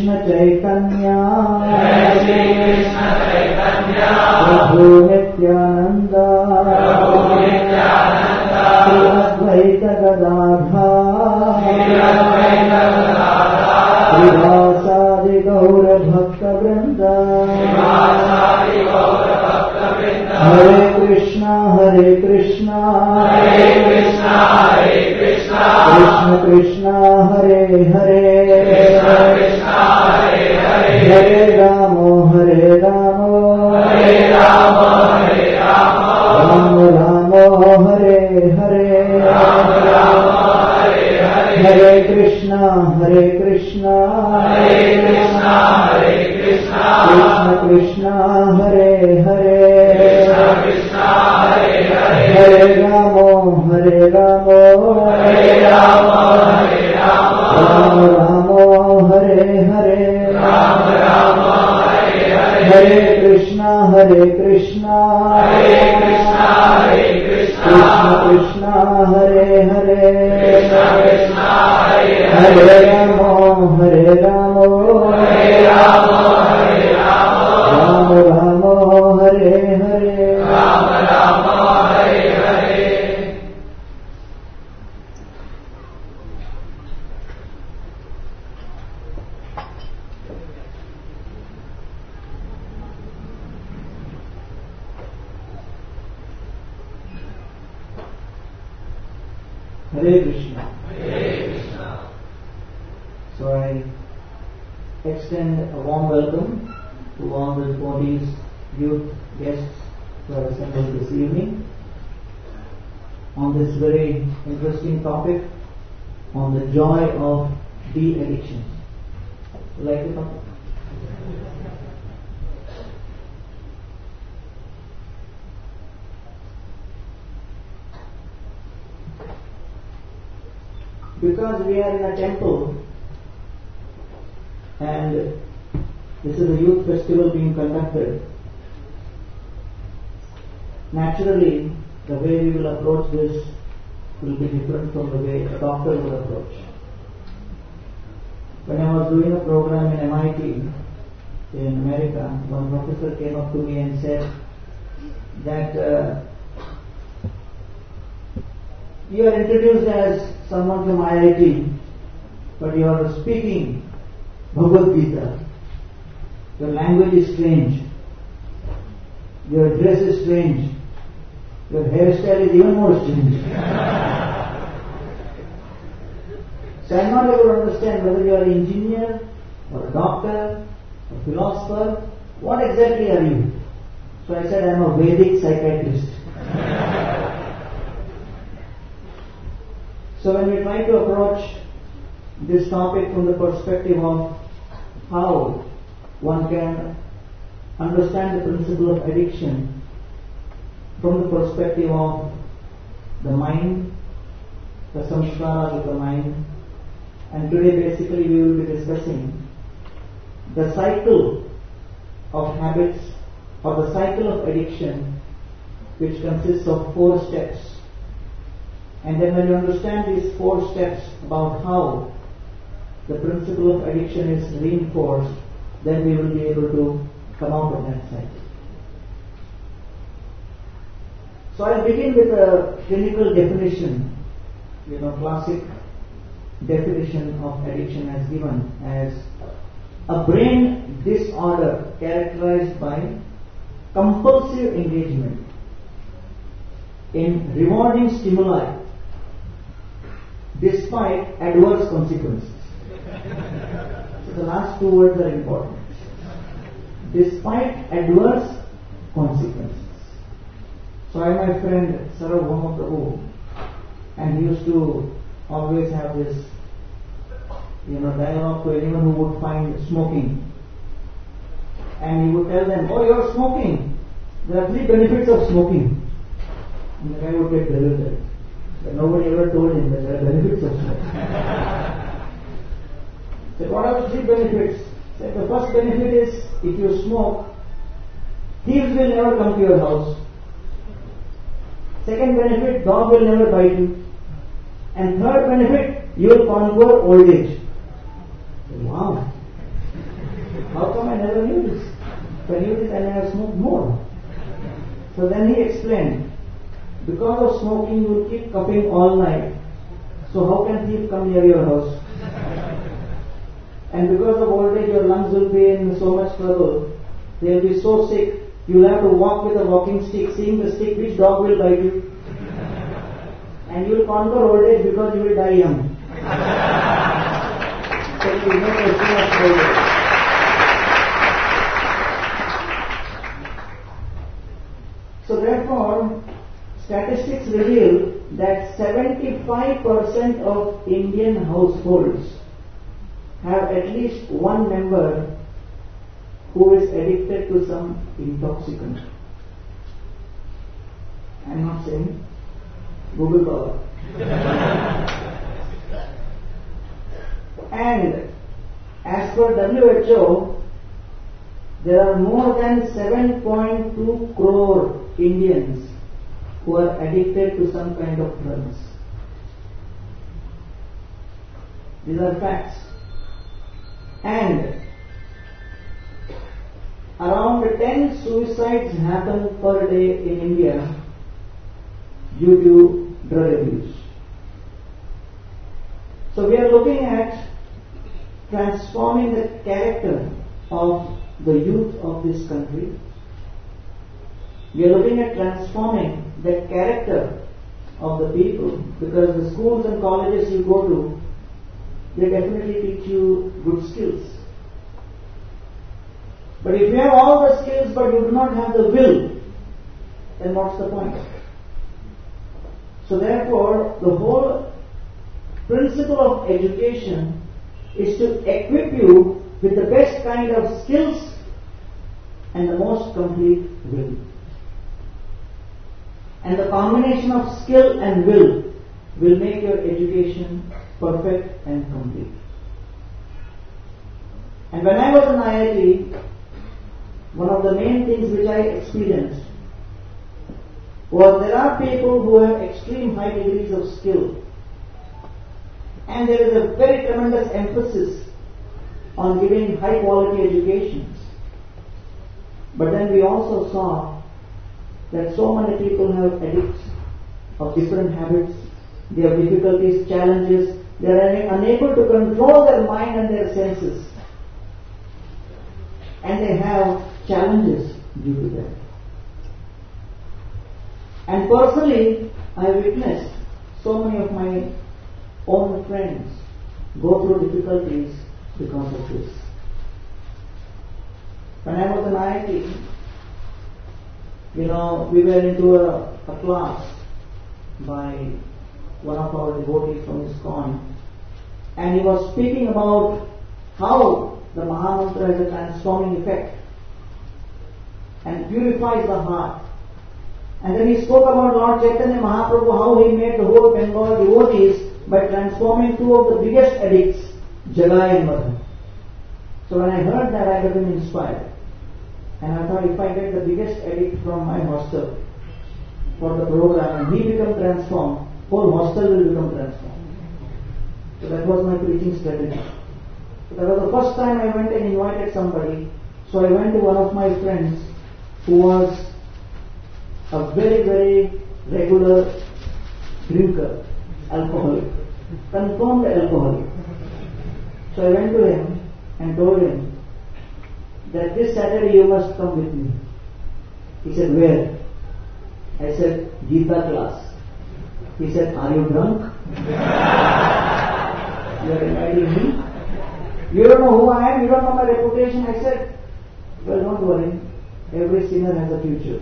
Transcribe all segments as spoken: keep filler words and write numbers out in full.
Krishna Chaitanya Jai Shri Krishna Chaitanya Prabhu Nityananda Prabhu Nityananda Shri Advaita Gadadhar Shri Advaita Gadadhar Srivasadi Gaura Bhakta Vrinda Srivasadi Gaura Bhakta Vrinda Hare Krishna Hare Krishna Hare Krishna Hare Krishna Krishna Krishna Hare Hare Krishna Krishna Hare Hare Hare Rama Hare Rama Hare Rama Hare Rama Rama Rama Hare Hare Rama Rama Hare Hare Hare Krishna Hare Krishna Hare Krishna Hare Krishna Krishna Krishna Hare Hare Krishna Krishna Hare Hare Hare Rama Hare Rama Hare Rama Hare Rama Rama Rama Hare Hare Rama Rama Hare Hare Hare Krishna Hare Krishna Hare Krishna Hare Krishna Krishna Krishna Hare Hare Krishna Krishna Hare Hare Hare Rama Hare Rama Hare Rama Hare Rama Rama Rama Hare Hare Rama Rama Hare Hare Hare Krishna. Hare Krishna. So I extend a warm welcome to all the devotees, youth, guests who are assembled this evening on this very interesting topic on the joy of de-addiction. You like the topic? Because we are in a temple and this is a youth festival being conducted, naturally the way we will approach this will be different from the way a doctor will approach. When I was doing a program in M I T in America, one professor came up to me and said that uh, you are introduced as someone from I I T, but you are speaking Bhagavad Gita. Your language is strange. Your dress is strange. Your hairstyle is even more strange. So I am not able to understand whether you are an engineer or a doctor or philosopher. What exactly are you? So I said I am a Vedic psychiatrist. So when we try to approach this topic from the perspective of how one can understand the principle of addiction from the perspective of the mind, the samskaras of the mind, and today basically we will be discussing the cycle of habits or the cycle of addiction, which consists of four steps. And then when you understand these four steps about how the principle of addiction is reinforced, then we will be able to come out of that cycle. So I'll begin with a clinical definition, you know, classic definition of addiction as given as a brain disorder characterized by compulsive engagement in rewarding stimuli despite adverse consequences. So the last two words are important. Despite adverse consequences. So I have my friend Sarvabhauma Prabhu, and he used to always have this, you know, dialogue to anyone who would find smoking. And he would tell them, oh, you're smoking. There are three benefits of smoking. And the guy would get bewildered. But nobody ever told him that there are benefits of smoking. So what are the three benefits? So the first benefit is, if you smoke, thieves will never come to your house. Second benefit, dog will never bite you. And third benefit, you will conquer old age. Wow. never knew this. If I knew this, I never smoked more. So then he explained, because of smoking, you will keep coughing all night. So how can thief come near your house? And because of old age, your lungs will be in so much trouble. They will be so sick, you will have to walk with a walking stick, seeing the stick, which dog will bite you. And you will conquer old age because you will die young. So you will not question of old age. So therefore, statistics reveal that seventy-five percent of Indian households have at least one member who is addicted to some intoxicant. I am not saying Google power. And as per W H O, there are more than seven point two crore Indians who are addicted to some kind of drugs. These are facts. And around ten suicides happen per day in India due to drug abuse. So we are looking at transforming the character of the youth of this country. We are looking at transforming the character of the people, because the schools and colleges you go to, they definitely teach you good skills. But if you have all the skills but you do not have the will, then what's the point? So therefore, the whole principle of education is to equip you with the best kind of skills and the most complete will. And the combination of skill and will will make your education perfect and complete. And when I was in I I T, one of the main things which I experienced was there are people who have extreme high degrees of skill, and there is a very tremendous emphasis on giving high quality educations. But then we also saw that so many people have addicts of different habits, they have difficulties, challenges, they are unable to control their mind and their senses, and they have challenges due to that. And personally, I have witnessed so many of my own friends go through difficulties because of this. When I was in I I T, you know, we were into a, a class by one of our devotees from ISKCON, and he was speaking about how the Mahamantra has a transforming effect and purifies the heart. And then he spoke about Lord Chaitanya Mahaprabhu, how he made the whole Bengal devotees by transforming two of the biggest addicts, Jagai and Madhan. So when I heard that, I became inspired. And I thought, if I get the biggest addict from my hostel for the program and he becomes transformed, whole hostel will become transformed. So that was my preaching strategy. So that was the first time I went and invited somebody. So I went to one of my friends who was a very, very regular drinker, alcoholic, confirmed alcoholic. So I went to him and told him that this Saturday you must come with me. He said, where? I said, Gita class. He said, are you drunk? You are inviting me? You don't know who I am, you don't know my reputation. I said, well, don't worry, every sinner has a future.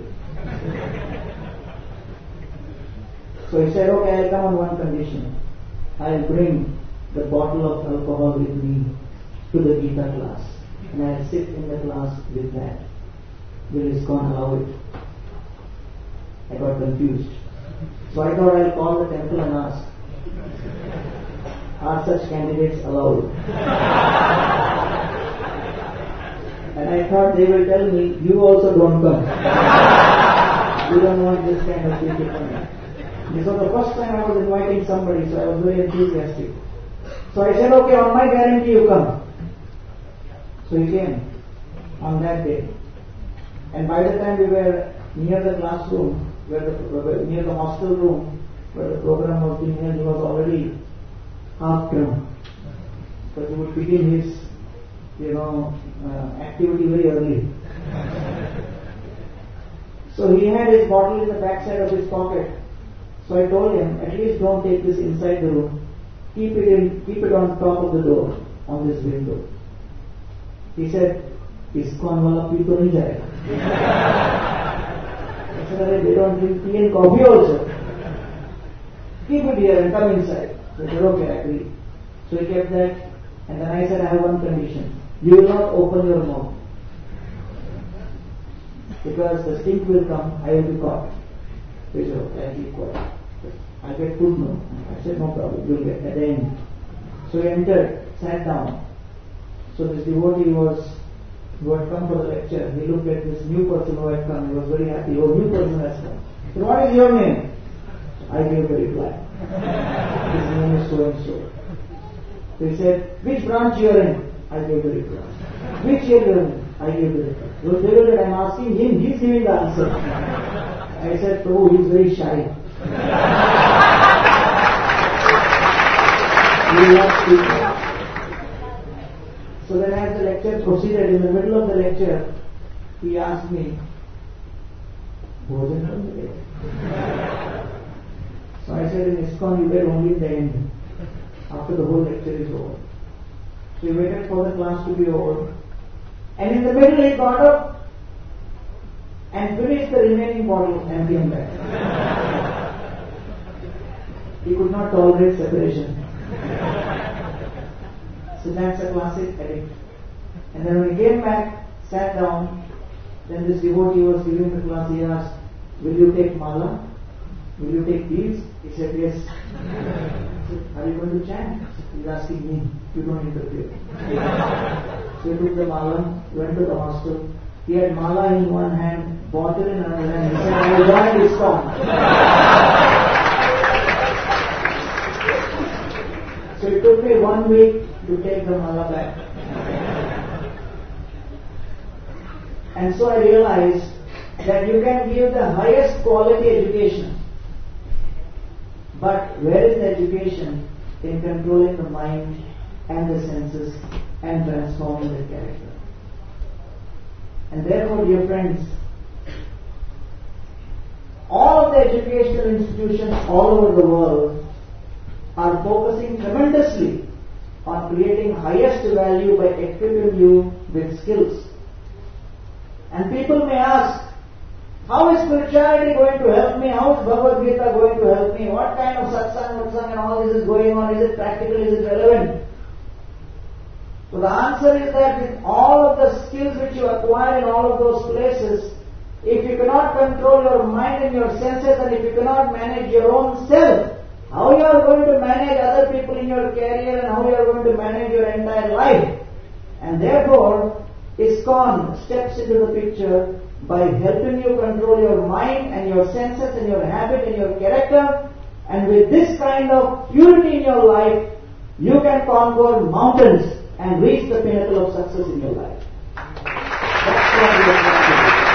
So he said, okay, I'll come on one condition. I'll bring the bottle of alcohol with me to the Gita class, and I'll sit in the class with that. Will ISKCON allow it? I got confused. So I thought I'll call the temple and ask, are such candidates allowed? And I thought they will tell me, you also don't come. You don't want this kind of people coming. This was the first time I was inviting somebody, so I was very enthusiastic. So I said, okay, on my guarantee you come. So he came. on that day. And by the time we were near the classroom, where the, near the hostel room, where the program was being held, he was already half drunk. So he would begin his, you know, uh, activity very early. So he had his bottle in the backside of his pocket. So I told him, at least don't take this inside the room. Keep it in, keep it on top of the door, on this window. He said, ISKCON wala pee to nahi jayega. I said, they don't drink tea and coffee also. Keep it here and come inside. So he said, okay, I agree. So he kept that, and then I said, I have one condition. You will not open your mouth. Because the stink will come, I will be caught. He said, okay, I'll keep quiet. I'll get food now. I said, no problem, you'll get at the end. So he entered, sat down. So this devotee was, who had come for the lecture, he looked at this new person who had come, he was very happy. Oh, new person has come. He said, what is your name? I gave the reply. His name is so and so. So he said, which branch you are in? I gave the reply. Which year you are in? I gave the reply. So they were that I'm asking him, he's giving the answer. I said, oh, he's very shy. He will not speak. So then as the lecture proceeded, in the middle of the lecture, he asked me, Bhojan from the day. So I said, in ISKCON you get only the end, after the whole lecture is over. So he waited for the class to be over. And in the middle he got up and finished the remaining bottle and came back. He could not tolerate separation. So that's a classic addict. And then when he came back, sat down, then this devotee was giving the class, he asked, will you take mala? Will you take these? He said, yes. I said, are you going to chant? He's asking me, you don't interfere. So he took the mala, went to the hostel. He had mala in one hand, bottle in another hand. He said, I will join ISKCON. So it took me one week to take the mala back. And so I realized that you can give the highest quality education. But where is the education in controlling the mind and the senses and transforming the character? And therefore, dear friends, all of the educational institutions all over the world are focusing tremendously on creating highest value by equipping you with skills. And people may ask, how is spirituality going to help me? How is Bhagavad Gita going to help me? What kind of satsang, satsang and all this is going on? Is it practical? Is it relevant? So the answer is that with all of the skills which you acquire in all of those places, if you cannot control your mind and your senses, and if you cannot manage your own self, how you are going to manage other people in your career and how you are going to manage your entire life? And therefore, ISKCON steps into the picture by helping you control your mind and your senses and your habit and your character. And with this kind of purity in your life, you can conquer mountains and reach the pinnacle of success in your life. That's what we are trying to do.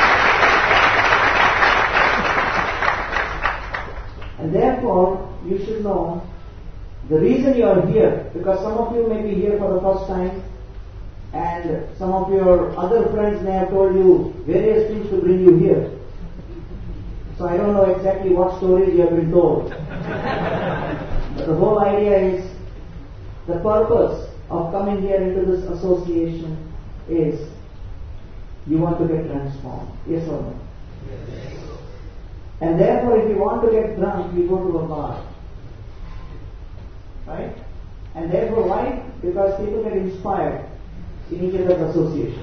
And therefore, you should know the reason you are here, because some of you may be here for the first time, and some of your other friends may have told you various things to bring you here. So I don't know exactly what stories you have been told. But the whole idea is, the purpose of coming here into this association is, you want to get transformed. Yes or no? Yes. And therefore, if you want to get drunk, you go to a bar. Right? And therefore, why? Because people get inspired in each other's association.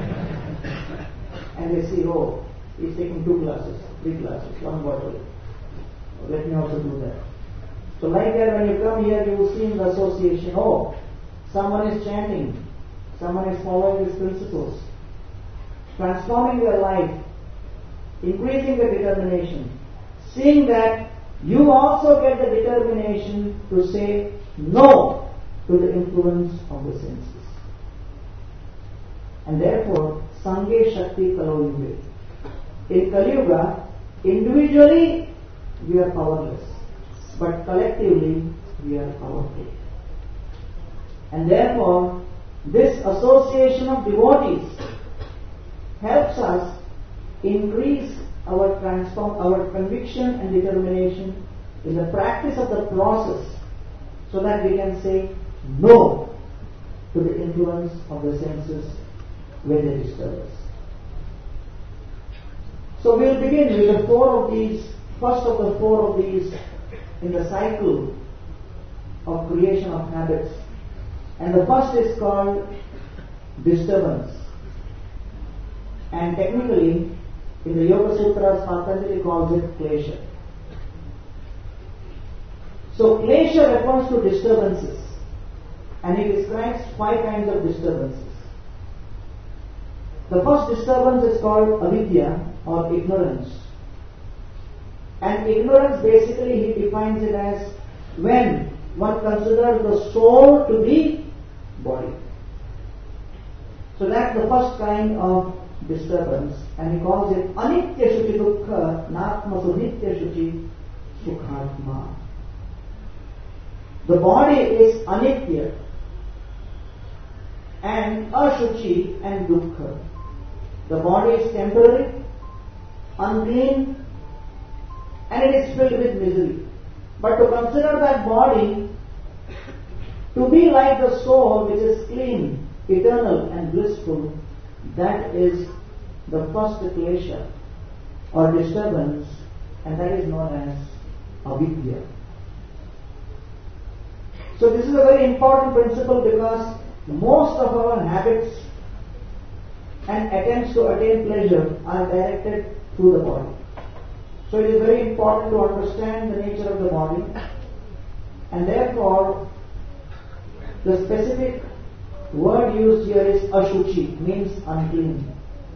And they see, oh, he's taking two glasses, three glasses, one bottle. Let me also do that. So like that, when you come here, you will see in the association, oh, someone is chanting, someone is following these principles, transforming their life, increasing the determination, seeing that you also get the determination to say no to the influence of the senses. And therefore, Sange Shakti Kalo Yuge. In Kali Yuga, individually we are powerless, but collectively we are powerful. And therefore, this association of devotees helps us increase our transform, our conviction and determination in the practice of the process, so that we can say no to the influence of the senses when they disturb us. So we'll begin with the four of these, first of the four of these in the cycle of creation of habits. And the first is called disturbance. And technically, in the Yoga Sutras, Patanjali calls it klesha. So klesha refers to disturbances, and he describes five kinds of disturbances. The first disturbance is called avidya or ignorance. And ignorance, basically he defines it as when one considers the soul to be body. So that's the first kind of disturbance, and he calls it anitya shuchi dukkha natma sunitya shuchi sukhatma. The body is anitya and ashuchi and dukkha. The body is temporary, unclean, and it is filled with misery. But to consider that body to be like the soul, which is clean, eternal and blissful, that is the first klesha or disturbance, and that is known as avidya. So this is a very important principle, because most of our habits and attempts to attain pleasure are directed through the body. So it is very important to understand the nature of the body, and therefore the specific word used here is ashuchi, means unclean.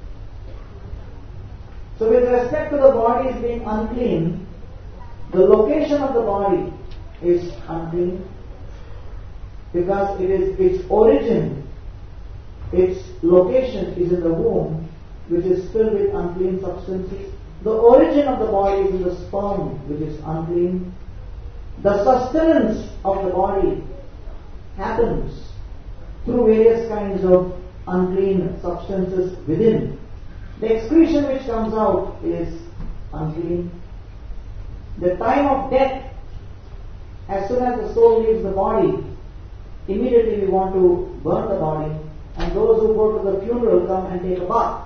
So with respect to the body as being unclean, the location of the body is unclean, because it is its origin, its location is in the womb, which is filled with unclean substances. The origin of the body is in the sperm, which is unclean. The sustenance of the body happens through various kinds of unclean substances within. The excretion which comes out is unclean. The time of death, as soon as the soul leaves the body, immediately we want to burn the body, and those who go to the funeral come and take a bath.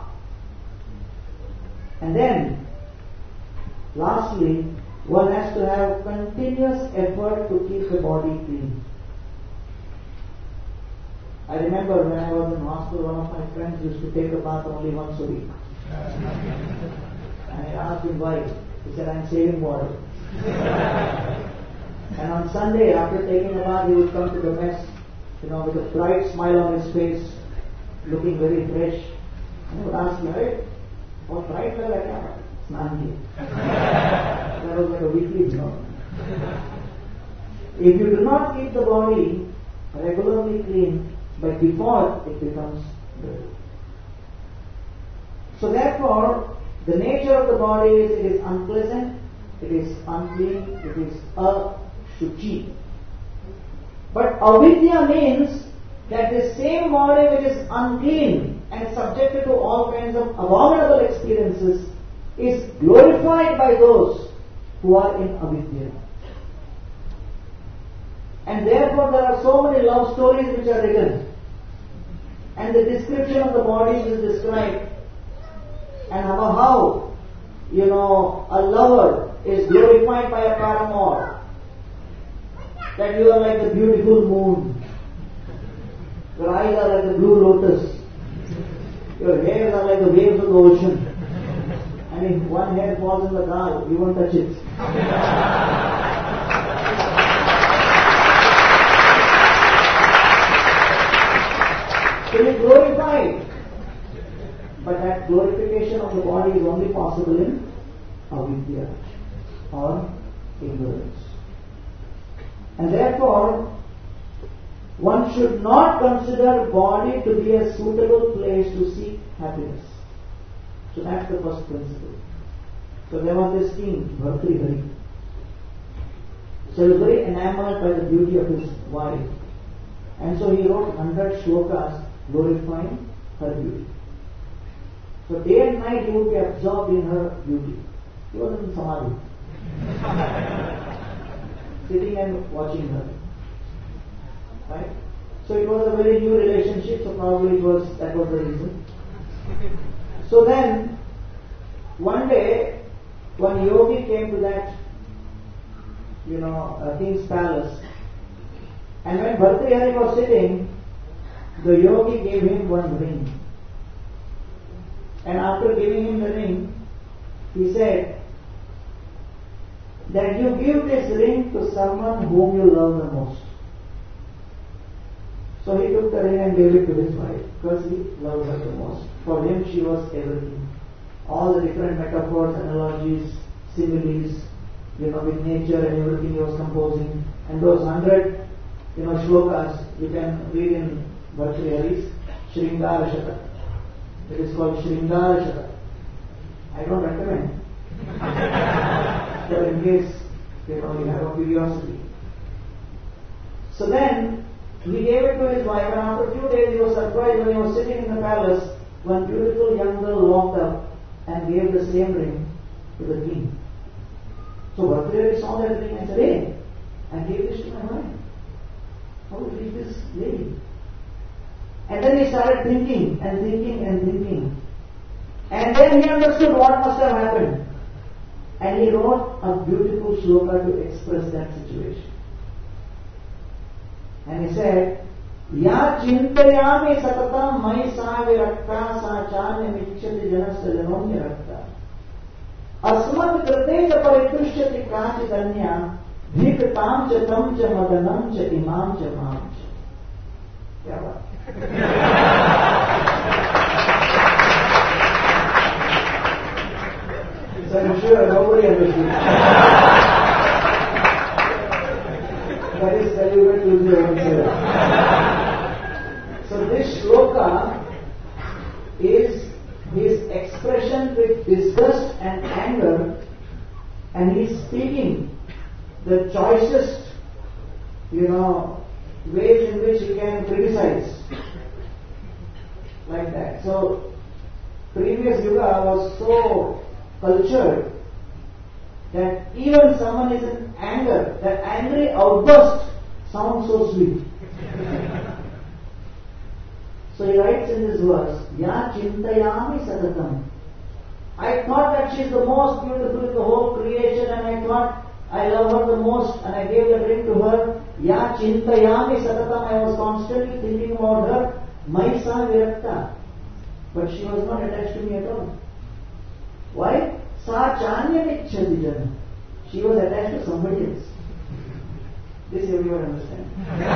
And then, lastly, one has to have continuous effort to keep the body clean. I remember when I was in hospital, one of my friends used to take a bath only once a week. And I asked him why. He said, I'm saving water. And on Sunday, after taking a bath, he would come to the mess, you know, with a bright smile on his face, looking very fresh. And I would ask him, hey, what bright like that? It's not here. That was like a weekly job. If you do not keep the body regularly clean, by default it becomes dirty. So therefore, the nature of the body is it is unpleasant, it is unclean, it is ashuchi. But avidya means that the same body which is unclean and subjected to all kinds of abominable experiences is glorified by those who are in avidya. And therefore there are so many love stories which are written, and the description of the bodies is described, and how, you know, a lover is glorified by a paramour, that you are like the beautiful moon, your eyes are like the blue lotus, your hairs are like the waves of the ocean, and if one hair falls in the ground, you won't touch it. So you glorify it. But that glorification of the body is only possible in avidya or ignorance. And therefore, one should not consider body to be a suitable place always to seek happiness. So that's the first principle. So there was this king, Bhartrihari. So he was very enamored by the beauty of his wife. And so he wrote one hundred shlokas glorifying her beauty. So day and night he would be absorbed in her beauty. He was in Samadhi. Sitting and watching her. Right? So it was a very new relationship, so probably it was, that was the reason. So then, one day, one yogi came to that, you know, uh, king's palace. And when Bhartrihari was sitting, the yogi gave him one ring. And after giving him the ring, he said that you give this ring to someone whom you love the most. So he took the ring and gave it to his wife because he loved her the most. For him she was everything. All the different metaphors, analogies, similes, you know, with nature and everything he was composing. And those hundred, you know, shlokas you can read in Bhartrihari's Shringara Shaka. It is called Shringara Shaka. I don't recommend. But in case, you know, you have a curiosity. So then, he gave it to his wife, and after a few days he was surprised when he was sitting in the palace, one beautiful young girl walked up and gave the same ring to the king. So Bhartrihari saw that ring and said, hey, I gave this to my wife. How would you leave this lady? And then he started thinking and thinking and thinking. And then he understood what must have happened. And he wrote a beautiful shloka to express that situation. And he said, Ya chintayami satatam mai sa virakta sa chanya michchati janasya janomya rakta. Asmat kriteja paritushyati kachitanya bhiktam cha tam cha madanam cha imam cha mam cha. Kya baat? So I'm sure nobody understood. That is delivered to the oneself. So this shloka is his expression with disgust and anger, and he is speaking the choicest, you know, ways in which he can criticize. Like that. So, previous yuga was so cultured that even someone is in anger, that angry outburst sounds so sweet. So he writes in this verse, Ya chintayami satatam. I thought that she is the most beautiful in the whole creation, and I thought I love her the most, and I gave the ring to her. Ya chintayami satatam. I was constantly thinking about her. Maisa virakta. But she was not attached to me at all. Why? Sa chanya michchati jana. She was attached to somebody else. This everyone understands.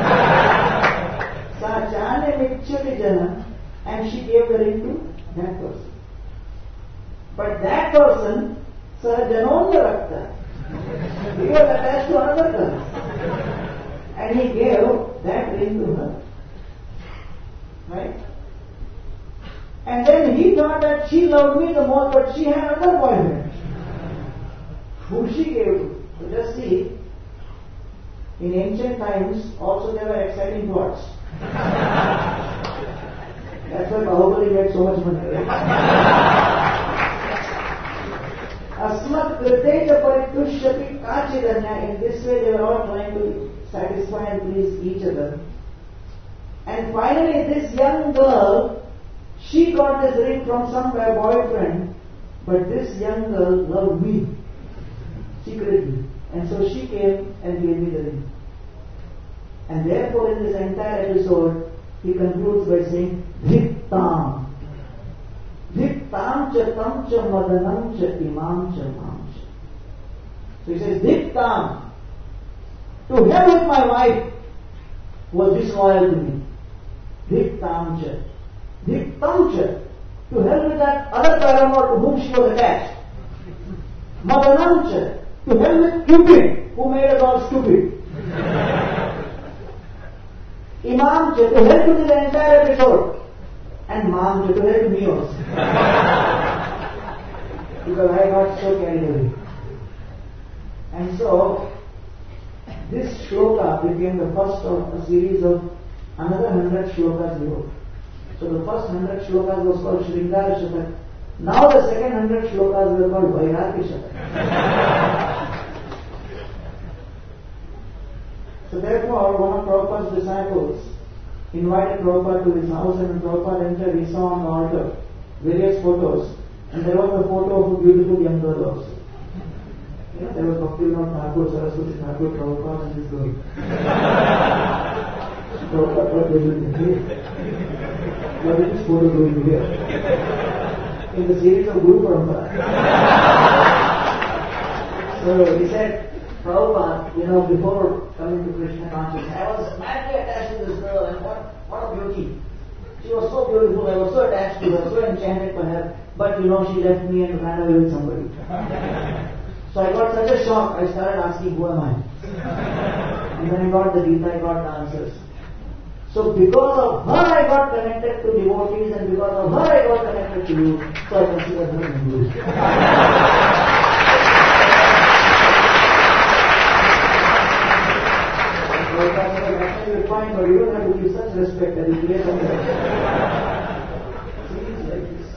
Sa chanya michchati jana, and she gave the ring to that person. But that person, sa janomya rakta. He was attached to another girl. And he gave that ring to her. Right? And then he thought that she loved me the most, but she had another boyfriend whom she gave to. So just see, in ancient times also there were exciting plots. That's why Bahubali made so much money. Asmat kriteja paritushyati kachidanya. In this way they were all trying to satisfy and please each other. And finally this young girl, she got this ring from some boyfriend, but this young girl loved me secretly. And so she came and gave me the ring. And therefore in this entire episode, he concludes by saying, Dhiktam. Dhiktam cha tam cha madanam cha imam cha mam cha. So he says, Dhiktam. To hell with my wife was disloyal to me. Dhiktam cha. Dhiktam cha. To hell with that other paramour to whom she was attached. Madanam cha. To hell with Cupid, who made us all stupid. Imam cha. To hell with the entire episode. And and mom to help me also. Because I got so carried away. And so, this shloka became the first of a series of another hundred shlokas we wrote. So the first hundred shlokas was called Shringara Shatak. Now the second hundred shlokas were called Vairagya Shatak. So therefore, one of Prabhupada's disciples invited Prabhupada to his house, and when Prabhupada entered, he saw on the altar various photos, and there was a photo of a beautiful young girl also. You know, there was Bhaktivinoda Thakur, Saraswati Thakur, Prabhupada and this girl. Prabhupada thought they will be here. What is this photo doing here? In the series of Guru Parampara. So he said, Prabhupada, you know, before coming to Krishna consciousness, I was madly attached to this girl, and what, what a beauty. She was so beautiful, I was so attached to her, so enchanted by her, but you know, she left me and ran away with somebody. So I got such a shock, I started asking, who am I? And then I got the Gita, I got the answers. So because of her I got connected to devotees, and because of her I got connected to you, so I consider her Hindu. Actually you find, but you don't have to give such respect that you create something. Seems like this.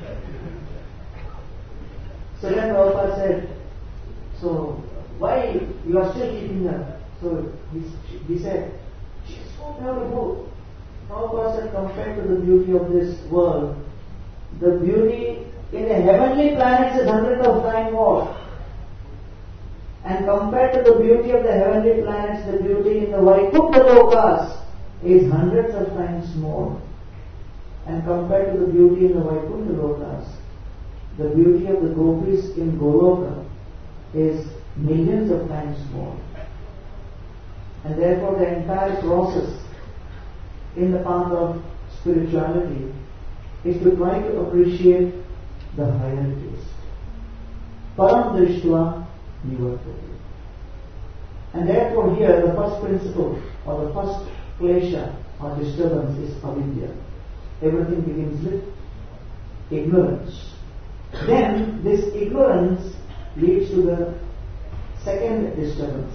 So then Prabhupada said, so why you are still keeping her? So he, he said, she is so beautiful. Prabhupada said, compared to the beauty of this world, the beauty in the heavenly planets is hundreds of times more. And compared to the beauty of the heavenly planets, the beauty in the Vaikuntha Lokas is hundreds of times more. And compared to the beauty in the Vaikuntha Lokas, the beauty of the gopis in Goloka is millions of times more. And therefore the entire process in the path of spirituality is to try to appreciate the hierarchies. Param Drishtva Nivartati. And therefore here the first principle or the first klesha or disturbance is avidya. Everything begins with ignorance. Then this ignorance leads to the second disturbance.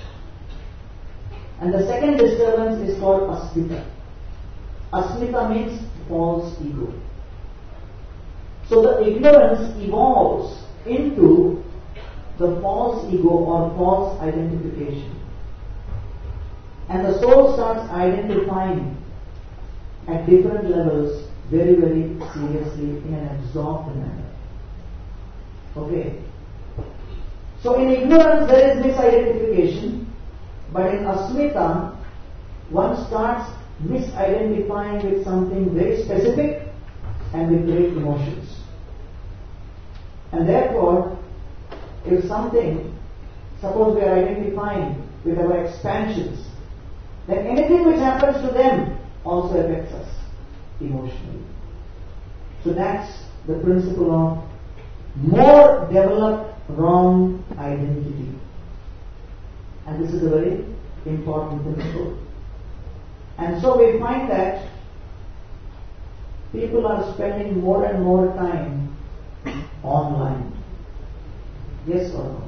And the second disturbance is called asmita. Asmita means false ego. So the ignorance evolves into the false ego or false identification. And the soul starts identifying at different levels very, very seriously in an absorbed manner. Okay. So in ignorance there is misidentification, but in asmita one starts misidentifying with something very specific and with great emotions. And therefore, if something, suppose we are identifying with our expansions, then anything which happens to them also affects us emotionally. So that's the principle of more developed wrong identity. And this is a very important principle. And so we find that people are spending more and more time online. Yes or no?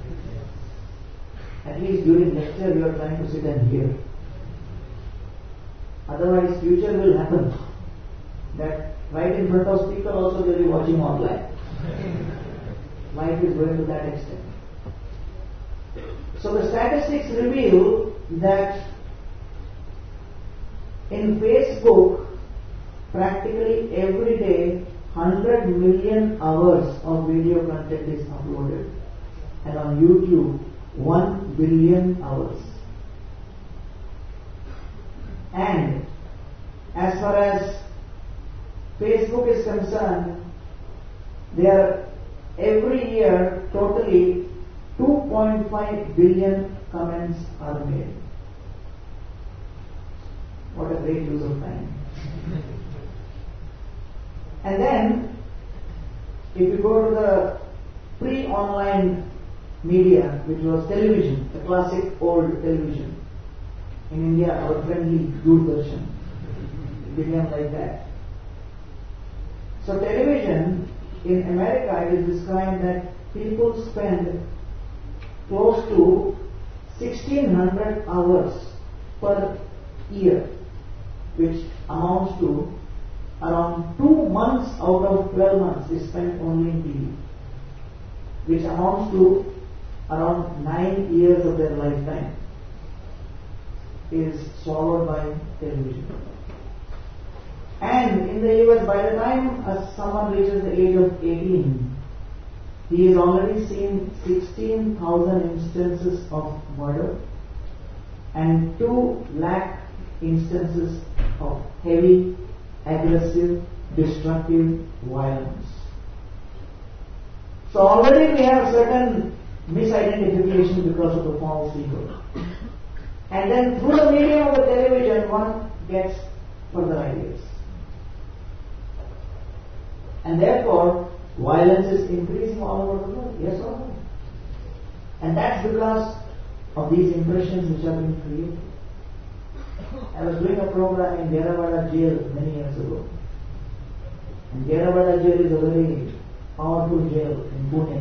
At least during lecture we are trying to sit and hear. Otherwise future will happen that right in front of speaker also they will be watching online. Life is going to that extent. So the statistics reveal that in Facebook practically every day one hundred million hours of video content is uploaded, and on YouTube one billion hours. And as far as Facebook is concerned, there every year totally two point five billion comments are made. What a great use of time. And then, if you go to the pre-online media, which was television, the classic old television, in India, our friendly Doordarshan, it began like that. So television in America, it is described that people spend close to sixteen hundred hours per year, which amounts to around two months out of twelve months is spent only in T V, which amounts to around nine years of their lifetime is swallowed by television. And in the U S, by the time uh, someone reaches the age of eighteen, he has already seen sixteen thousand instances of murder and two lakh instances of heavy, aggressive, destructive violence. So already we have certain misidentification because of the false ego. And then through the medium of the television, one gets further ideas. And therefore, violence is increasing all over the world, yes or no? And that's because of these impressions which have been created. I was doing a program in Yerawada jail many years ago. And Yerawada jail is a very powerful jail in Pune.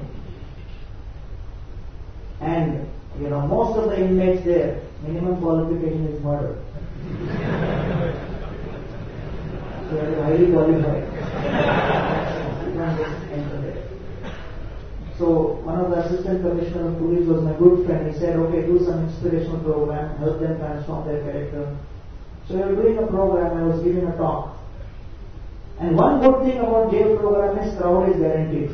And, you know, most of the inmates there, minimum qualification is murder. So they are highly qualified. You can't just enter there. So one of the assistant commissioner of police was my good friend. He said, okay, do some inspirational program, help them transform their character. So we were doing a program, I was giving a talk. And one good thing about jail program is crowd is guaranteed.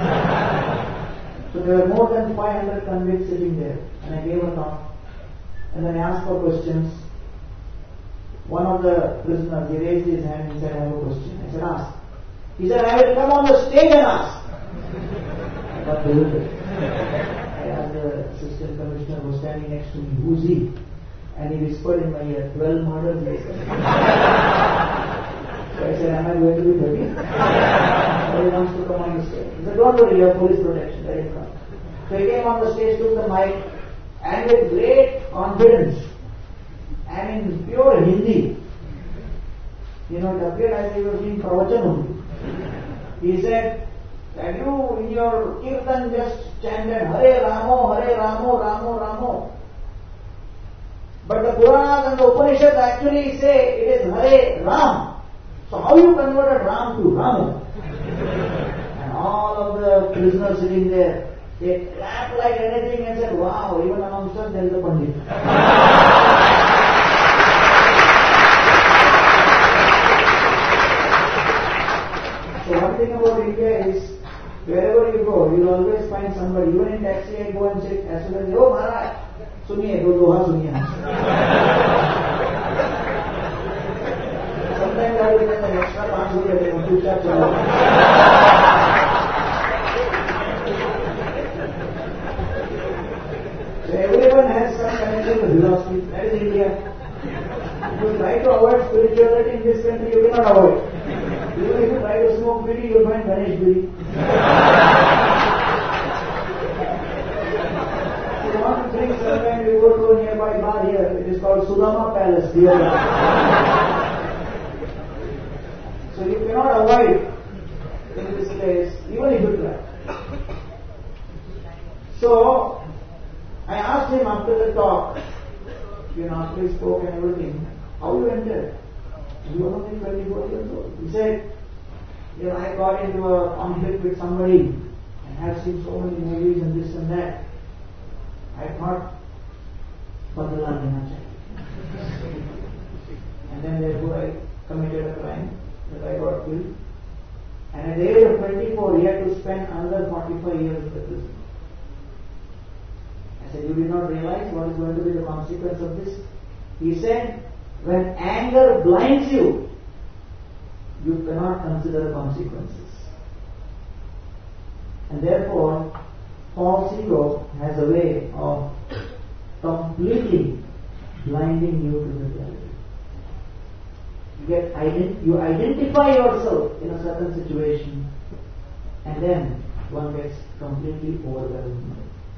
So there were more than five hundred convicts sitting there. And I gave a talk. And then I asked for questions. One of the prisoners, he raised his hand and said, I have a question. I said, ask. He said, I will come on the stage and ask. I got bewildered. I asked the assistant commissioner who was standing next to me, who's he? And he whispered in my ear, twelve murders, he said. So I said, am I going to be thirty? So he wants to come on the stage. He said, don't worry, you have police protection, let him come. So he came on the stage, took the mic, and with great confidence, and in pure Hindi, you know, it appeared as if he was being pravachan only. He said, that you in your kirtan just chanted Hare Ramo, Hare Ramo, Ramo, Ramo. But the Puranas and the Upanishads actually say it is Hare Ram. So how you converted Ram to Ramo? And all of the prisoners sitting there, they clapped like anything and said, wow, even amongst us there is a Pandit. So one thing about India is, wherever you go, you will always find somebody. Even in taxi, I go and sit, as soon as they, oh Maharaj, suniye, do doha suniye. Sometimes I will get an extra pass rupee, I will chap chalo. So everyone has some connection with philosophy. That is India. If you try to avoid spirituality in this country, you cannot avoid. Even if you try to smoke bidi, you will find Ganesh bidi. If you want to drink sometime, you go to a nearby bar here. It is called Sudama Palace. Dear so you cannot avoid in this place, even if you try. So I asked him after the talk, you know, after he spoke and everything, how you entered? He was only twenty-four years old. He said, you know, I got into a conflict with somebody and have seen so many movies and this and that. I thought, Badala lena chahiye. And then therefore I committed a crime that I got killed. And at the age of twenty-four, he had to spend another forty-five years in the prison. I said, you did not realize what is going to be the consequence of this? He said, when anger blinds you, you cannot consider the consequences. And therefore, false ego has a way of completely blinding you to the reality. You get ident- you identify yourself in a certain situation, and then one gets completely overwhelmed.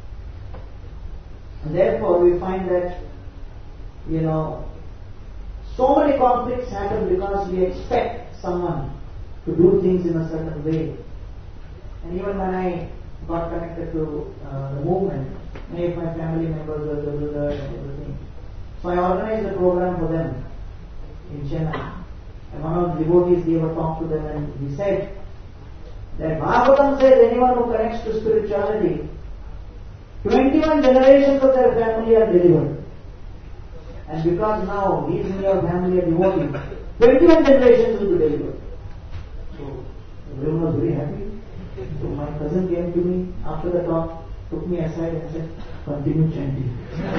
And therefore, we find that, you know, so many conflicts happen because we expect someone to do things in a certain way. And even when I got connected to uh, the movement, many of my family members were the builders and everything. So I organized a program for them in Chennai. And one of the devotees gave a talk to them, and he said that Bhagavatam says anyone who connects to spirituality, twenty-one generations of their family are delivered. And because now he and your family are devotees, twenty-one generations will be delivered. So everyone was very happy. So my cousin came to me after the talk, took me aside and said, continue chanting.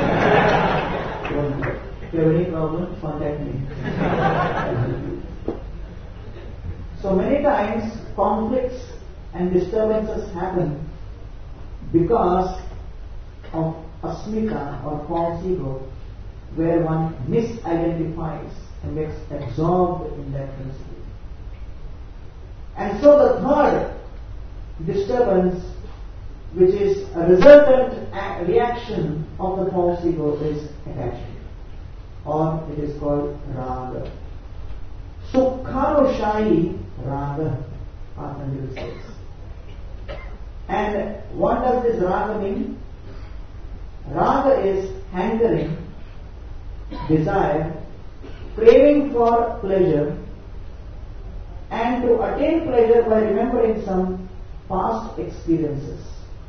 So, if you have any problem, contact me. So many times conflicts and disturbances happen because of asmita or false ego, where one misidentifies and gets absorbed in that principle. And so the third disturbance, which is a resultant reaction of the false ego, is attachment, or it is called raga. Sukhanushai raga, Patanjali says. And what does this raga mean? Raga is hankering, desire, craving for pleasure, and to attain pleasure by remembering some past experiences.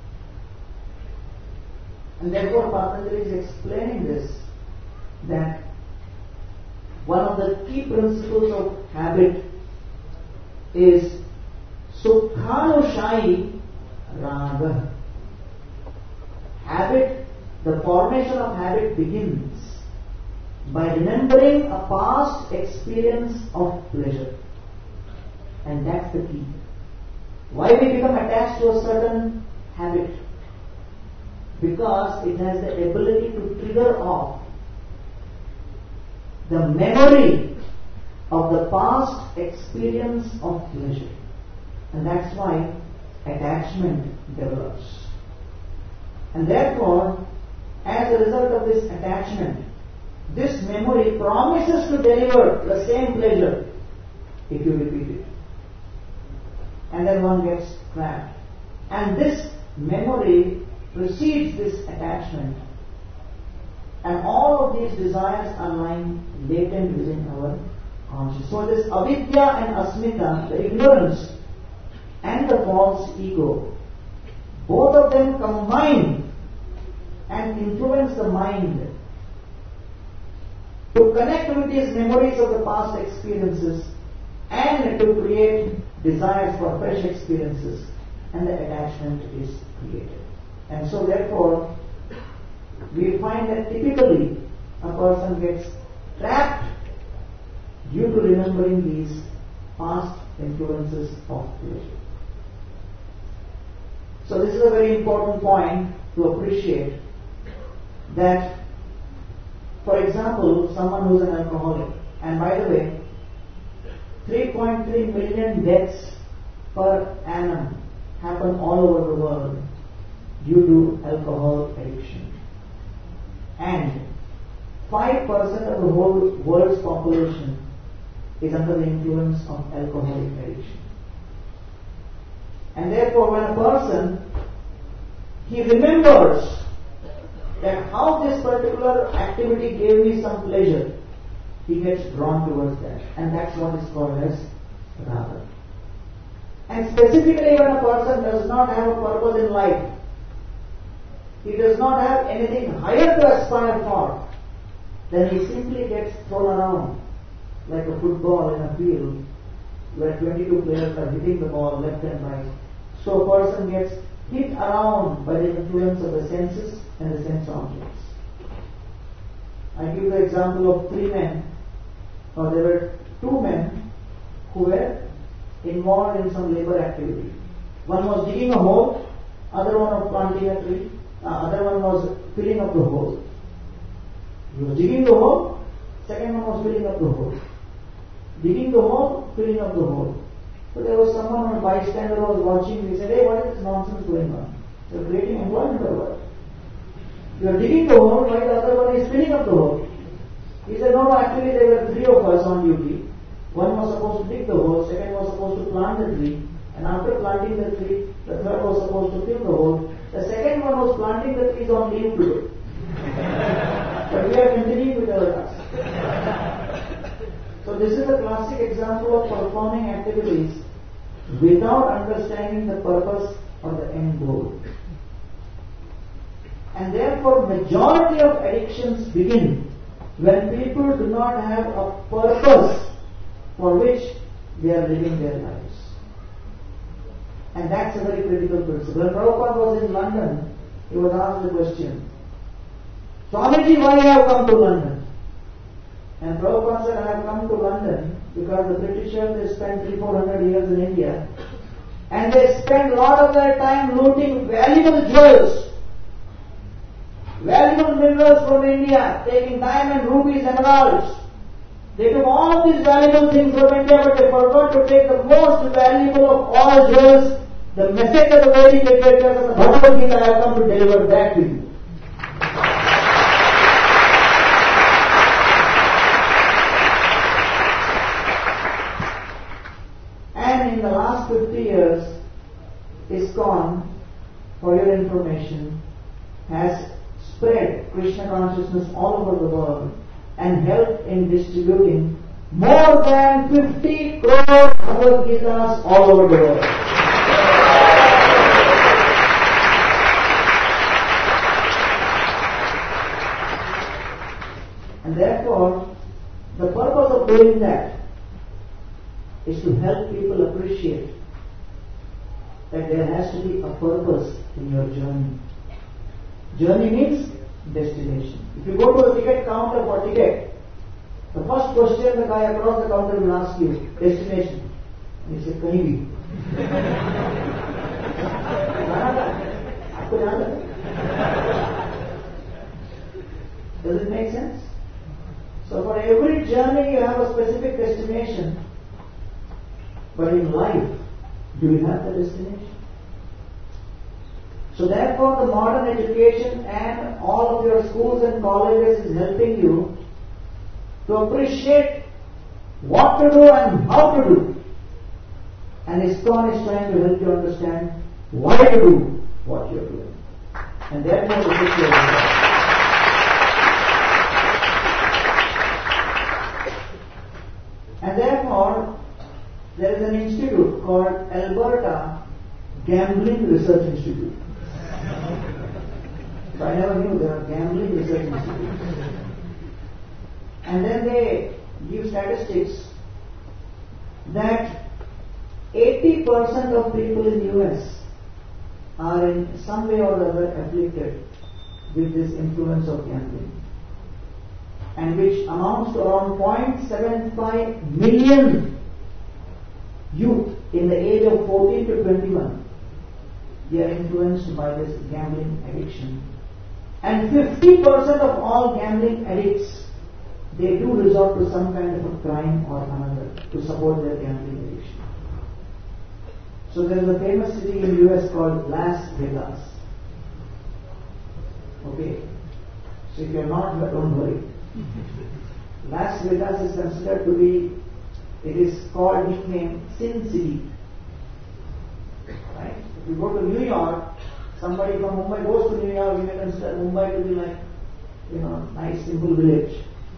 And therefore Patanjali is explaining this, that one of the key principles of habit is Sukhanushai raga. Habit, the formation of habit begins by remembering a past experience of pleasure. And that's the key. Why we become attached to a certain habit? Because it has the ability to trigger off the memory of the past experience of pleasure. And that's why attachment develops. And therefore, as a result of this attachment, this memory promises to deliver the same pleasure if you repeat it. And then one gets trapped. And this memory precedes this attachment. And all of these desires are lying latent within our consciousness. So this avidya and asmita, the ignorance and the false ego, both of them combine and influence the mind to connect with these memories of the past experiences and to create desires for fresh experiences, and the attachment is created. And so therefore, we find that typically a person gets trapped due to remembering these past influences of pleasure. So this is a very important point to appreciate, that for example, someone who is an alcoholic, and by the way, three point three million deaths per annum happen all over the world due to alcohol addiction. And five percent of the whole world's population is under the influence of alcoholic addiction. And therefore when a person, he remembers that how this particular activity gave me some pleasure, he gets drawn towards that. And that's what is called as raga. And specifically when a person does not have a purpose in life, he does not have anything higher to aspire for, then he simply gets thrown around like a football in a field where twenty-two players are hitting the ball left and right. So a person gets hit around by the influence of the senses and the sense objects. I give the example of three men, or there were two men who were involved in some labor activity. One was digging a hole, other one was planting a tree, uh, other one was filling up the hole. He was digging the hole, second one was filling up the hole. Digging the hole, filling up the hole. So there was someone, a bystander who was watching. He said, "Hey, what is this nonsense going on? You're creating employment or what? You're digging the hole, while the other one is filling up the hole." He said, "No, no, actually there were three of us on duty. One was supposed to dig the hole, second was supposed supposed to plant the tree, and after planting the tree, the third was supposed to fill the hole. The second one was planting the trees on leave today. But we are continuing with our task. So this is a classic example of performing activities without understanding the purpose or the end goal. And therefore majority of addictions begin when people do not have a purpose for which they are living their lives. And that's a very critical principle. When Prabhupada was in London, he was asked the question, Swamiji, why have you come to London? And Prabhupada said, I have come to London because the Britishers, they spent three, four hundred years in India, and they spent a lot of their time looting valuable jewels, valuable minerals from India, taking diamond, rubies, emeralds. They took all of these valuable things from India, but they forgot to take the most valuable of all jewels, the message of the Vedic literatures and the Bhagavad Gita. I have come to deliver that to you. And in the last fifty years, ISKCON, for your information, has spread Krishna consciousness all over the world and helped in distributing more than fifty crore Bhagavad Gitas all over the world. And therefore, the purpose of doing that is to help people appreciate that there has to be a purpose in your journey. Journey means destination. If you go to a ticket counter for ticket, the first question the guy across the counter will ask you, destination. And you say, kahin bhi. Aapko yaad hai? Does it make sense? So for every journey you have a specific destination. But in life, do you have the destination? So therefore the modern education and all of your schools and colleges is helping you to appreciate what to do and how to do. And ISKCON is trying to help you understand why to do what you are doing. And therefore this is your result. And therefore there is an institute called Alberta Gambling Research Institute. So I never knew there are gambling research institutes. And then they give statistics that eighty percent of people in U S are in some way or other afflicted with this influence of gambling, and which amounts to around zero point seven five million youth in the age of fourteen to twenty-one. They are influenced by this gambling addiction. And fifty percent of all gambling addicts, they do resort to some kind of a crime or another to support their gambling addiction. So there is a famous city in U S called Las Vegas. Okay? So if you are not, don't worry. Las Vegas is considered to be, it is called, nicknamed Sin City. Right? If you go to New York, somebody from Mumbai goes to New York, you may consider Mumbai to be like, you know, nice simple village.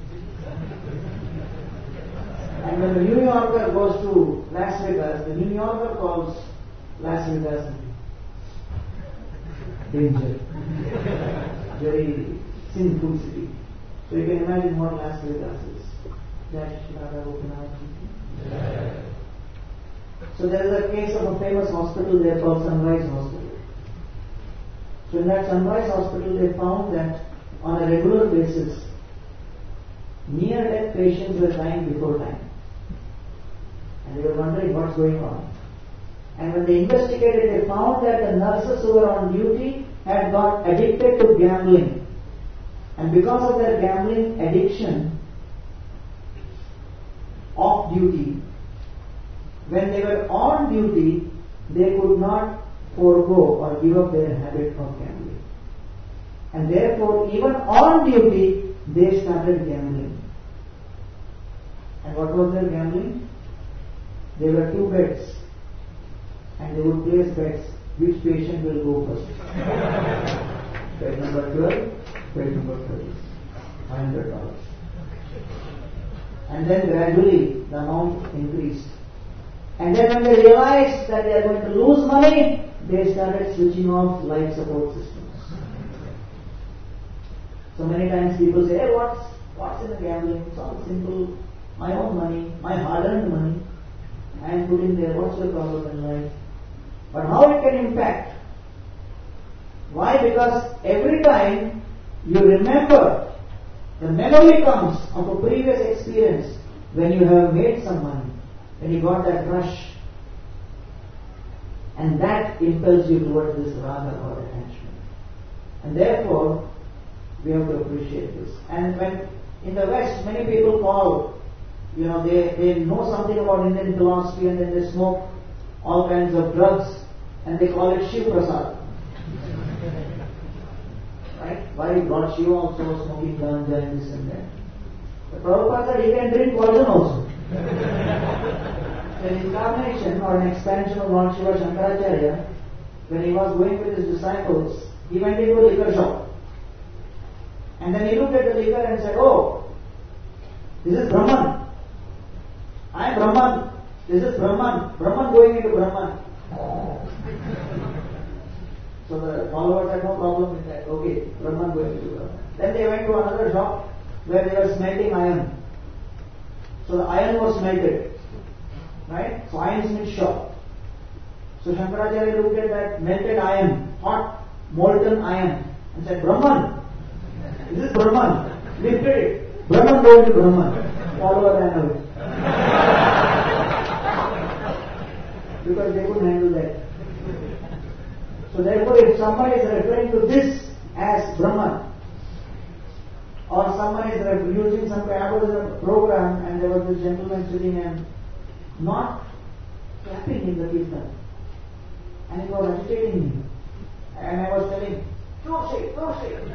And when the New Yorker goes to Las Vegas, the New Yorker calls Las Vegas danger. Very sinful city. So you can imagine what Las Vegas is. So there is a case of a famous hospital there called Sunrise Hospital. So in that Sunrise Hospital they found that on a regular basis near-death patients were dying before time. And they were wondering what's going on. And when they investigated, they found that the nurses who were on duty had got addicted to gambling. And because of their gambling addiction, off duty, when they were on duty, they could not forego or give up their habit of gambling. And therefore, even on duty, they started gambling. And what was their gambling? there were two beds, and they would place bets which patient will go first. Bed number twelve, bed number thirty, five hundred dollars. And then gradually the amount increased. And then when they realized that they are going to lose money, they started switching off life support systems. So many times people say, hey, what's, what's in the gambling? It's all simple. My own money, my hard-earned money. I am putting there, what's the problem in life? But how it can impact? Why? Because every time you remember, the memory comes of a previous experience when you have made some money, when you got that rush. And that impels you towards this raga or attachment. And therefore, we have to appreciate this. And when in the West, many people call, you know, they, they know something about Indian philosophy and then they smoke all kinds of drugs and they call it Shiv Prasad. Right? Why Lord Shiva also smoking ganja and this and that. The Prabhupada said he can drink poison also. An incarnation or an expansion of Lord Shiva Shankaracharya, when he was going with his disciples, he went into a liquor shop. And then he looked at the liquor and said, oh, this is Brahman. I am Brahman. This is Brahman. Brahman going into Brahman. So the followers had no problem with that. Okay, Brahman going into Brahman. Then they went to another shop where they were smelting iron. So the iron was smelted. Right? So iron smith shop. So Shankaracharya looked at that melted iron, hot, molten iron, and said, Brahman. This is Brahman. Lifted it. Brahman going to Brahman. Follower ran away. Because they couldn't handle that. So therefore, if somebody is referring to this as Brahman, or someone is using some kind of program and there was this gentleman sitting and not clapping in the kirtan, and it was agitating me, and I was telling, don't say it, don't say it.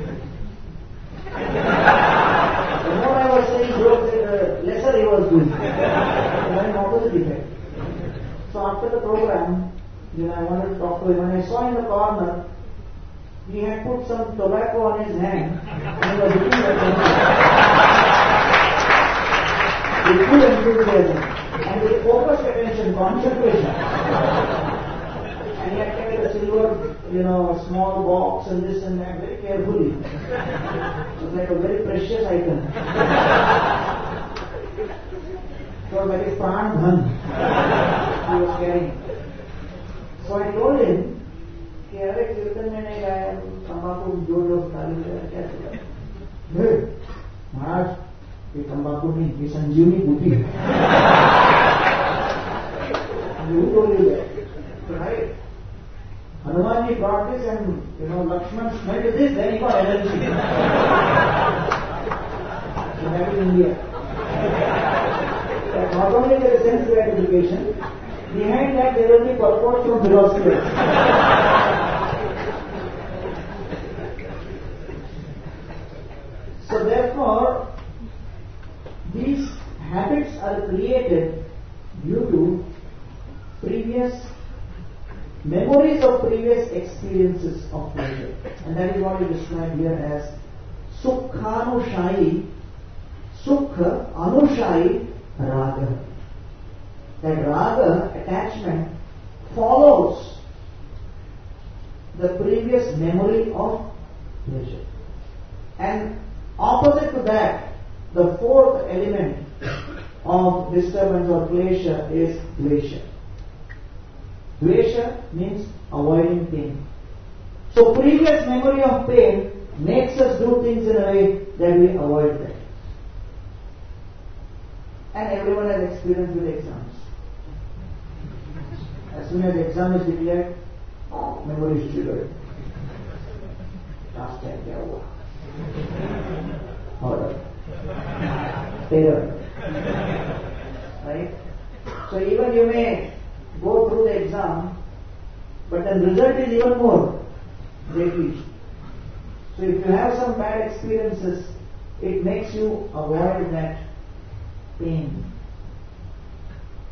The more I was saying don't say, the lesser he was doing. Very opposite effect. So after the program, you know, I wanted to talk to him, and I saw in the corner, he had put some tobacco on his hand, and he was looking at me. With full enthusiasm, and with focused attention, concentration. And he had carried a silver, you know, small box and this and that very carefully. It was like a very precious item. It was like a pran dhan he was carrying. So I told him, कि अरे कीर्तन में नहीं गाया तंबाकू जो जो डाली क्या चला महाराज ये तंबाकू नहीं ये संजीवनी बूटी है you told you that right Hanuman ji brought this and you know Lakshman smelled this then he got energy so that is India that not only there is sense gratification behind that there will be purport from philosophy. So therefore, these habits are created due to previous memories of previous experiences of pleasure. And that is what we describe here as Sukhanushayi, Sukha Anushayi Raga. That raga, attachment, follows the previous memory of pleasure. And opposite to that, the fourth element of disturbance or klesha is dvesha. Dvesha means avoiding pain. So previous memory of pain makes us do things in a way that we avoid that. And everyone has experience with exams. As soon as the exam is declared, memory is triggered. Last time क्या हुआ? Horror. Terror. Right? So even you may go through the exam, but the result is even more greatly. So if you have some bad experiences, it makes you avoid that pain.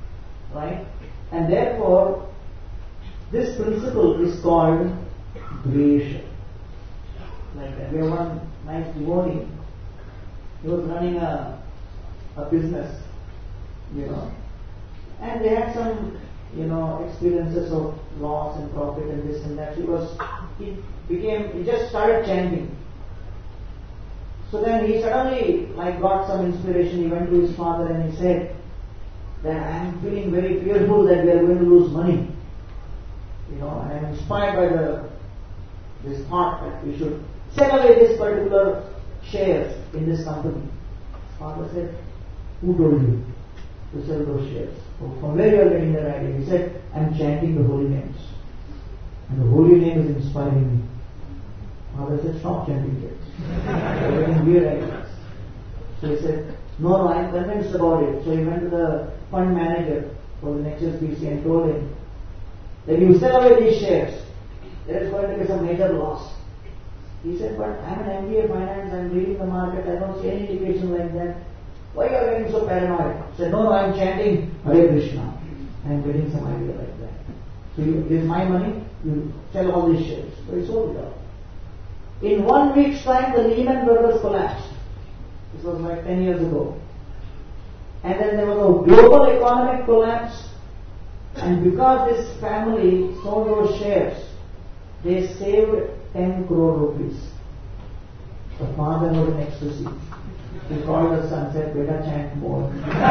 Right? And therefore, this principle is called Dvesha. Like that. We have one nice devotee. He was running a, a business, you know, and they had some, you know, experiences of loss and profit and this and that. He was, he became, he just started chanting. So then he suddenly, like, got some inspiration. He went to his father and he said that I am feeling very fearful that we are going to lose money. You know, and I am inspired by the this thought that we should sell away this particular shares in this company. His father said, who told you to sell those shares? From where you are getting that idea? He said, I am chanting the holy names. And the holy name is inspiring me. Father said, stop chanting it. You are getting weird ideas. So he said, no, no, I am convinced about it. So he went to the fund manager for the H S B C and told him that you sell away these shares, there is going to be some major loss. He said, but I am an M B A finance, I am reading the market, I don't see any indication like that. Why are you getting so paranoid? He said, no, no, I am chanting Hare Krishna. I am getting some idea like that. So you, this is my money, you sell all these shares. So he sold it out. In one week's time, the Lehman Brothers collapsed. This was like ten years ago. And then there was a global economic collapse. And because this family sold those shares, they saved ten crore rupees. The father was in ecstasy. He called the son and said, Beta, chant more.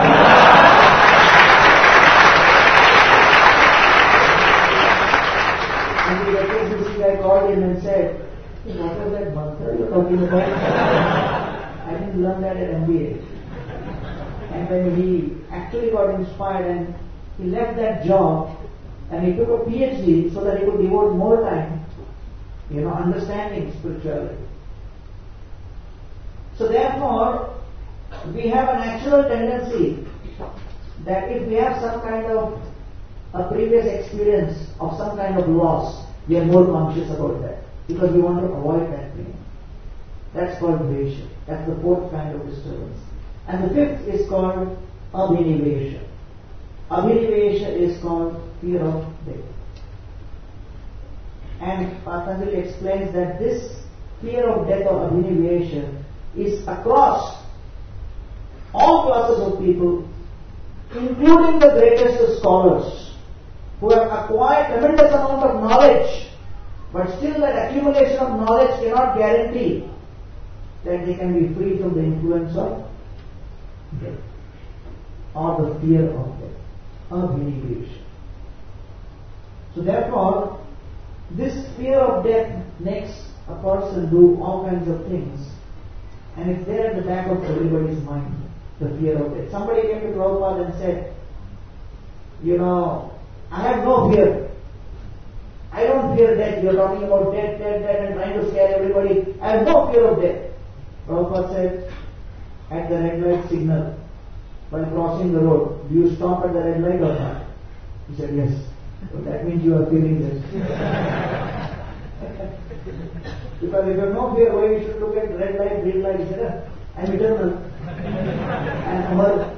And the H S B C guy called him and said, what was that mantra you were talking about? I didn't learn that at M B A. And then he actually got inspired and he left that job and he took a PhD so that he could devote more time, you know, understanding spirituality. So therefore, we have a natural tendency that if we have some kind of a previous experience of some kind of loss, we are more conscious about that because we want to avoid that pain. That's called Dvesha. That's the fourth kind of disturbance. And the fifth is called Abhinivesha. Abhinivesha is called fear of death. And Patanjali explains that this fear of death or Abhinivesha is across all classes of people, including the greatest scholars who have acquired tremendous amount of knowledge, but still that accumulation of knowledge cannot guarantee that they can be free from the influence of death or the fear of death, Abhinivesha. So therefore, this fear of death makes a person do all kinds of things, and it's there at the back of everybody's mind, the fear of death. Somebody came to Prabhupada and said, you know, I have no fear. I don't fear death. You're talking about death, death, death and trying to scare everybody. I have no fear of death. Prabhupada said, at the red light signal, while crossing the road, do you stop at the red light or not? He said, yes. So that means you are feeling this. Because if you have no fear, why you should look at red light, green light? He said, I am eternal. I am Amar.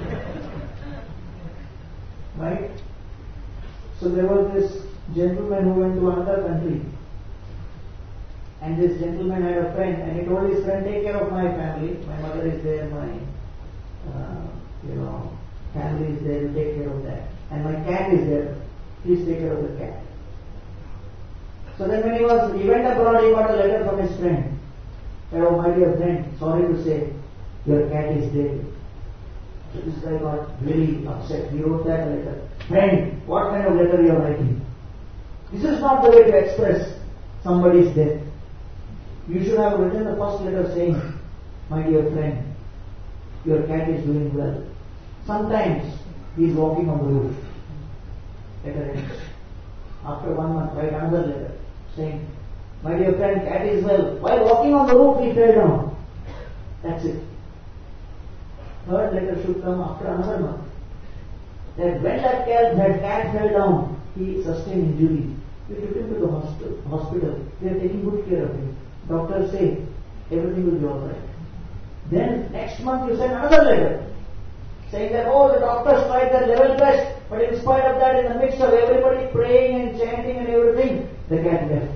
Right? So there was this gentleman who went to another country. And this gentleman had a friend, and he told his friend, take care of my family. My mother is there, my, uh, you know, family is there, take care of that. And my cat is there, please take care of the cat. So then when he was, he went abroad, he got a letter from his friend. Said, oh my dear friend, sorry to say, your cat is dead. So this guy got very upset. He wrote that letter. Friend, what kind of letter you are writing? This is not the way to express somebody's death. You should have written the first letter saying, my dear friend, your cat is doing well. Sometimes he is walking on the roof. Letter ends. After one month, write another letter saying, my dear friend, cat is well. While walking on the roof, he fell down. That's it. Third letter should come after another month. That when that cat, that cat fell down, he sustained injury. We took him to the hospital. hospital. They are taking good care of him. Doctors say everything will be alright. Then next month you send another letter saying that, oh, the doctors tried their level best, But in spite of that, in the midst of everybody praying and chanting and everything, the cat left.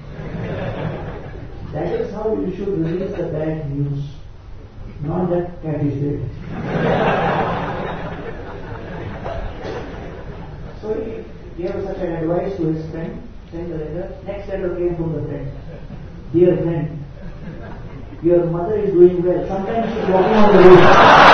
That is how you should release the bad news. Not that cat is dead. So he gave such an advice to his friend, sent the letter. Next letter came from the friend. Dear friend, your mother is doing well. Sometimes she is walking on the roof.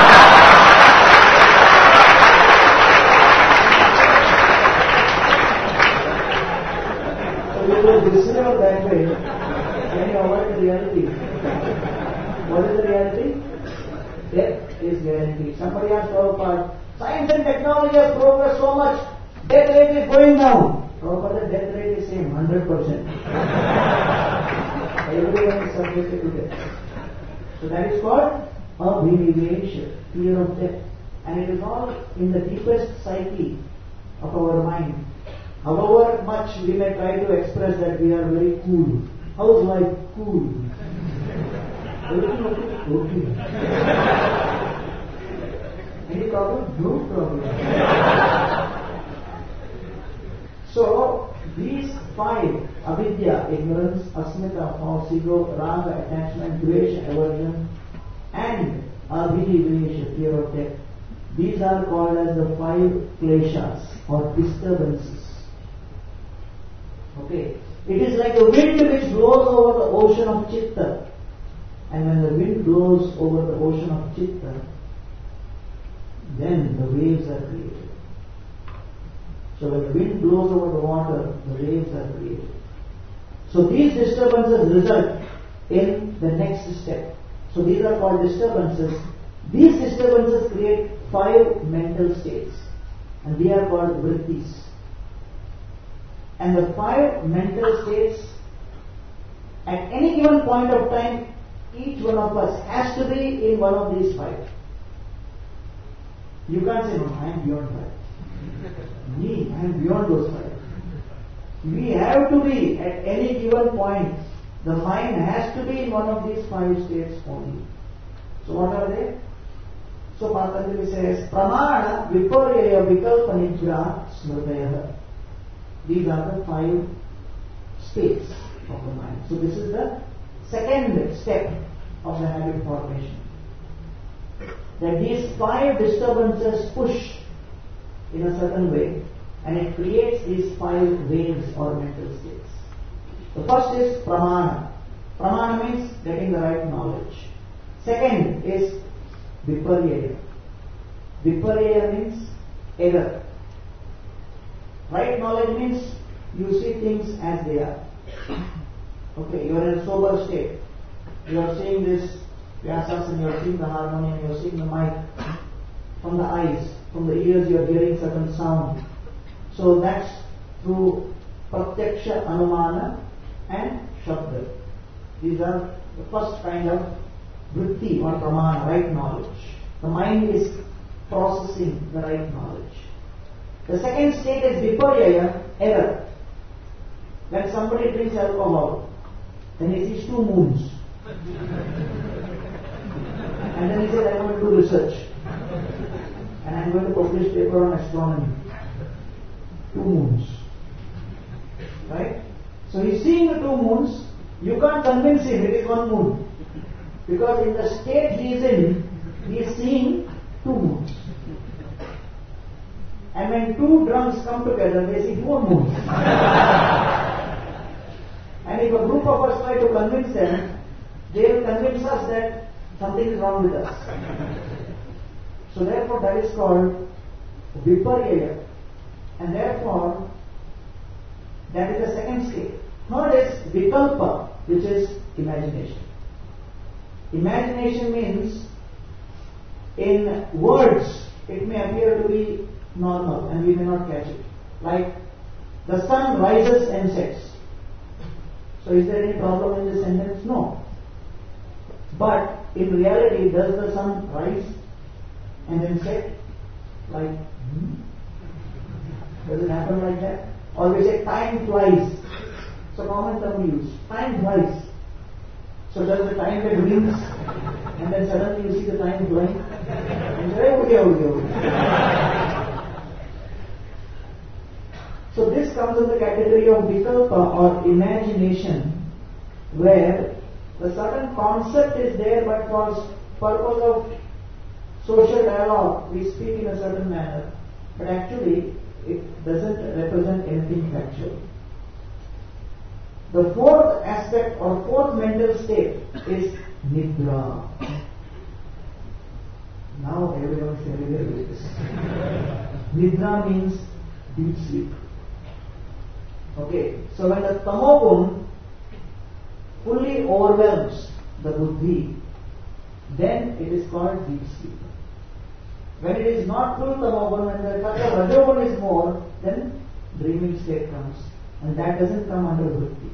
So you will discern that way. Can you avoid the reality? What is the reality? Death is guaranteed. Somebody asked Prabhupada, science and technology has progressed so much, death rate is going down. Prabhupada, death rate is same, one hundred percent. Everyone is subjected to death. So that is called abhinivesha, fear of death. And it is all in the deepest psyche of our mind. However much we may try to express that we are very cool. How's life cool? Everything okay? Okay. Any problem? No problem. So, these five, avidya, ignorance, asmita, false ego, raga, attachment, dvesha, aversion, and abhinivesha, fear of death, these are called as the five kleshas or disturbances. Okay. It is like a wind which blows over the ocean of chitta. And when the wind blows over the ocean of chitta, then the waves are created. So when the wind blows over the water, the waves are created. So these disturbances result in the next step. So these are called disturbances. These disturbances create five mental states, and they are called vrittis. And the five mental states, at any given point of time, each one of us has to be in one of these five. You can't say, no, I am beyond five. Me, I am beyond those five. We have to be, at any given point, the mind has to be in one of these five states only. So what are they? So Patanjali says, Pramana Viparya Vikalpa Nigra Smritaya. These are the five states of the mind. So this is the second step of the habit formation. That these five disturbances push in a certain way, and it creates these five waves or mental states. The first is pramana. Pramana means getting the right knowledge. Second is viparya. Viparya means error. Right knowledge means you see things as they are. Okay, you are in a sober state. You are seeing this vyasas and you are seeing the harmonium, you are seeing the mic. From the eyes, from the ears you are hearing certain sound. So that's through pratyaksha, anumana and shabda. These are the first kind of vritti or pramana, right knowledge. The mind is processing the right knowledge. The second state is viparya, error. When somebody drinks alcohol, then he sees two moons. And then he says, I want to do research. And I am going to publish paper on astronomy. Two moons. Right? So he is seeing the two moons. You can't convince him it is one moon. Because in the state he is in, he is seeing two moons. And when two drums come together, they see four moons. And if a group of us try to convince them, they will convince us that something is wrong with us. So therefore that is called viparya. And therefore, that is the second state. Third is vikalpa, which is imagination. Imagination means, in words, it may appear to be normal and we may not catch it. Like, the sun rises and sets. So is there any problem in this sentence? No. But in reality, does the sun rise and then set? Like, hmm? Does it happen like that? Or we say time flies. So common term we use. Time flies. So does the time get wings and then suddenly you see the time flying? And you say, okay, okay, okay. So this comes in the category of vikalpa or imagination, where a certain concept is there, but for purpose of social dialogue we speak in a certain manner, but actually it doesn't represent anything factual. The fourth aspect or fourth mental state is nidra. Now everyone is familiar with this. Nidra means deep sleep. Okay, so when the tamogun fully overwhelms the buddhi, then it is called deep sleep. When it is not full tamogun, when the touch of rajogun is more, then dreaming state comes, and that doesn't come under vritti.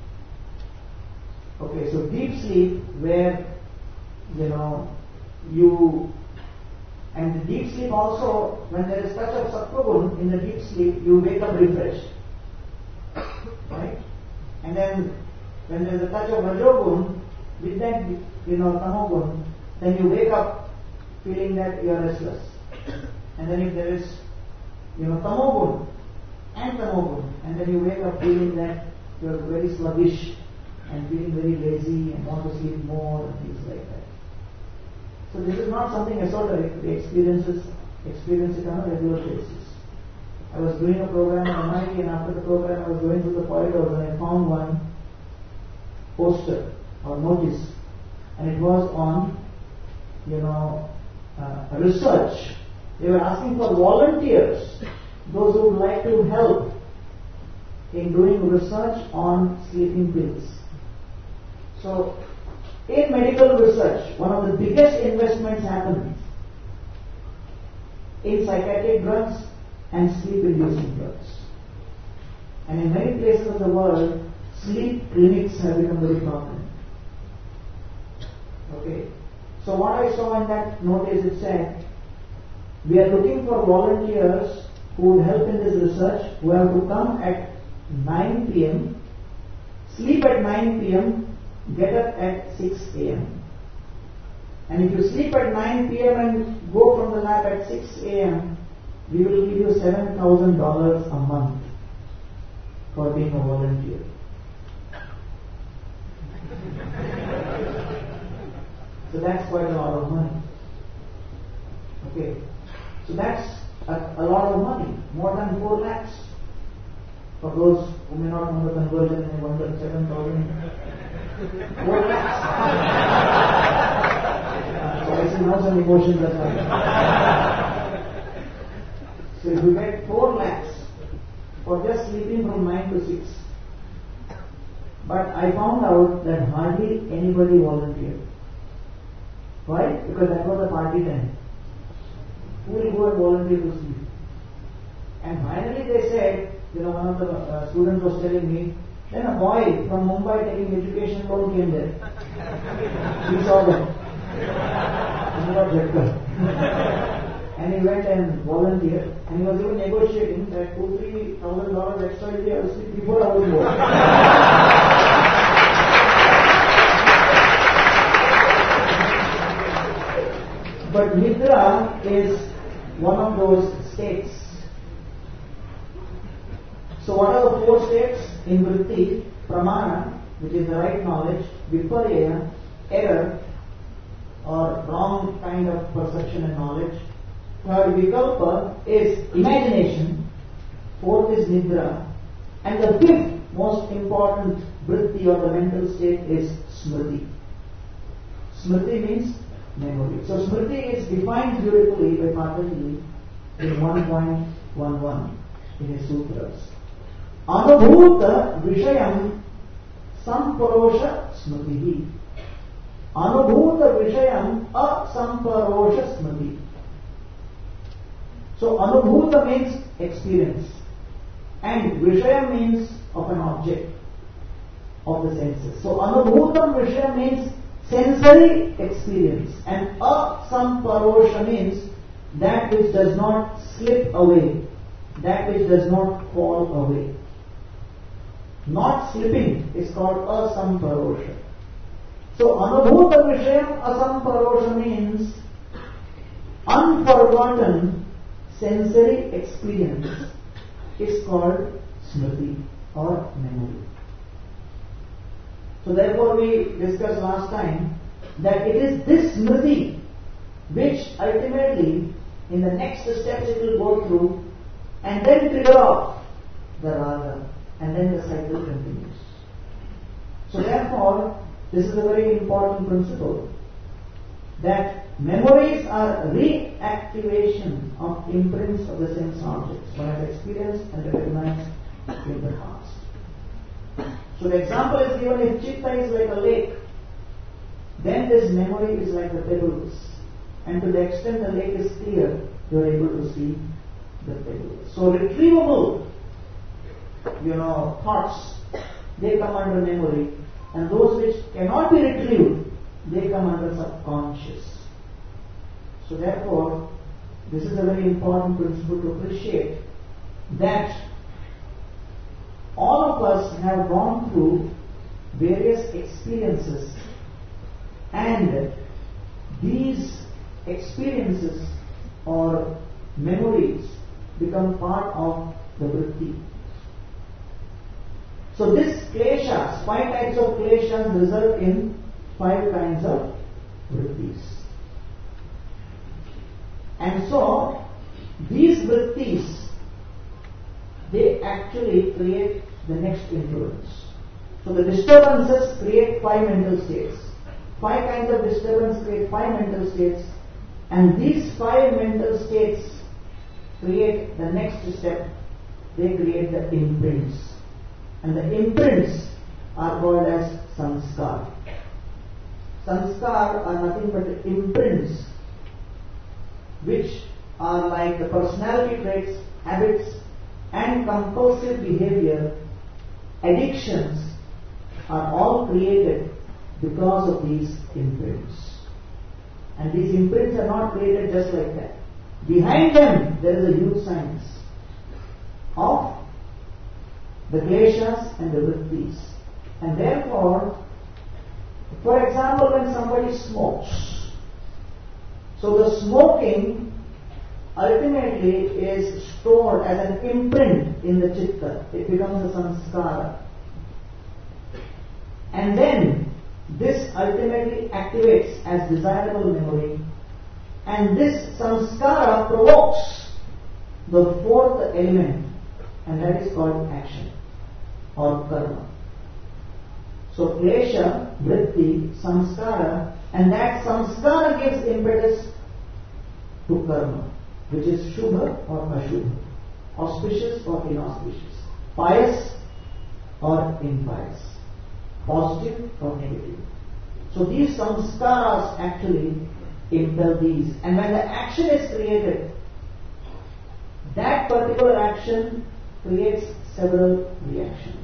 Okay, so deep sleep where, you know, you, and the deep sleep also, when there is touch of sattvagun in the deep sleep, you wake up refreshed. Right? And then when there is a touch of rajogun, with that, you know, tamogun, then you wake up feeling that you are restless. And then if there is, you know, tamogun and tamogun, and then you wake up feeling that you are very sluggish and feeling very lazy and want to sleep more and things like that. So this is not something esoteric. The experiences experience it on a regular basis. I was doing a program at M I T, and after the program I was going through the corridors and I found one poster or notice, and it was on, you know, uh, research. They were asking for volunteers, those who would like to help in doing research on sleeping pills. So, in medical research, one of the biggest investments happen in psychiatric drugs and sleep-inducing drugs. And in many places of the world, sleep clinics have become very prominent. Okay. So what I saw in that notice, it said, we are looking for volunteers who would help in this research, who have to come at nine p m, sleep at nine p m, get up at six a m And if you sleep at nine p m and go from the lab at six a m, we will give you seven thousand dollars a month for being a volunteer. So that's quite a lot of money. Okay. So that's a, a lot of money, more than four lakhs. For those who may not know the conversion, they wonder seven thousand. Four lakhs. So I see now some emotions are coming. So if you get four lakhs for just sleeping from nine to six, but I found out that hardly anybody volunteered. Why? Because that was a party time. Who will go and volunteer to sleep? And finally they said, you know, one of the uh, students was telling me, then a boy from Mumbai taking education loan came there. He saw them. And he got Jhatkar. And he went and volunteered. And he was even negotiating that two, three thousand dollars extra a day I will sleep before I was born. But nidra is one of those states. So what are the four states in vritti? Pramana, which is the right knowledge, viparya, error, or wrong kind of perception and knowledge. Third, vikalpa is imagination. Fourth is nidra. And the fifth most important vritti or the mental state is smriti. Smriti means memory. So smriti is defined beautifully by Patanjali in one point one one in his sutras. Anubhuta vishayam samparosha smriti. Anubhuta vishayam asamparosha smriti. So anubhuta means experience, and vishayam means of an object of the senses. So anubhutam vishayam means sensory experience, and asamparosha means that which does not slip away, that which does not fall away. Not slipping is called asamparosha. So anubhuta vishayam asamparosha means unforgotten sensory experience is called smriti or memory. So therefore we discussed last time that it is this smriti which ultimately in the next steps it will go through and then trigger off the raga, and then the cycle continues. So therefore this is a very important principle, that memories are reactivation of imprints of the sense objects one has experienced and recognized in the past. So the example is given, if chitta is like a lake, then this memory is like the pebbles, and to the extent the lake is clear, you are able to see the pebbles. So retrievable, you know, thoughts, they come under memory, and those which cannot be retrieved, they come under subconscious. So therefore, this is a very important principle to appreciate, that all of us have gone through various experiences, and these experiences or memories become part of the vritti. So this kleshas, five types of kleshas result in five kinds of vrittis. And so these vrittis, they actually create the next influence. So the disturbances create five mental states. Five kinds of disturbance create five mental states, and these five mental states create the next step. They create the imprints, and the imprints are called as sanskar. Sanskar are nothing but imprints which are like the personality traits, habits, and compulsive behavior, addictions are all created because of these imprints. And these imprints are not created just like that. Behind them there is a huge science of the kleshas and the vrittis. And therefore, for example, when somebody smokes, so the smoking ultimately is stored as an imprint in the chitta. It becomes a samskara. And then this ultimately activates as desirable memory, and this samskara provokes the fourth element, and that is called action or karma. So klesha, vritti, samskara, and that samskara gives impetus to karma, which is shubha or ashubha, auspicious or inauspicious, pious or impious, positive or negative. So these samskaras actually impel these, and when the action is created, that particular action creates several reactions.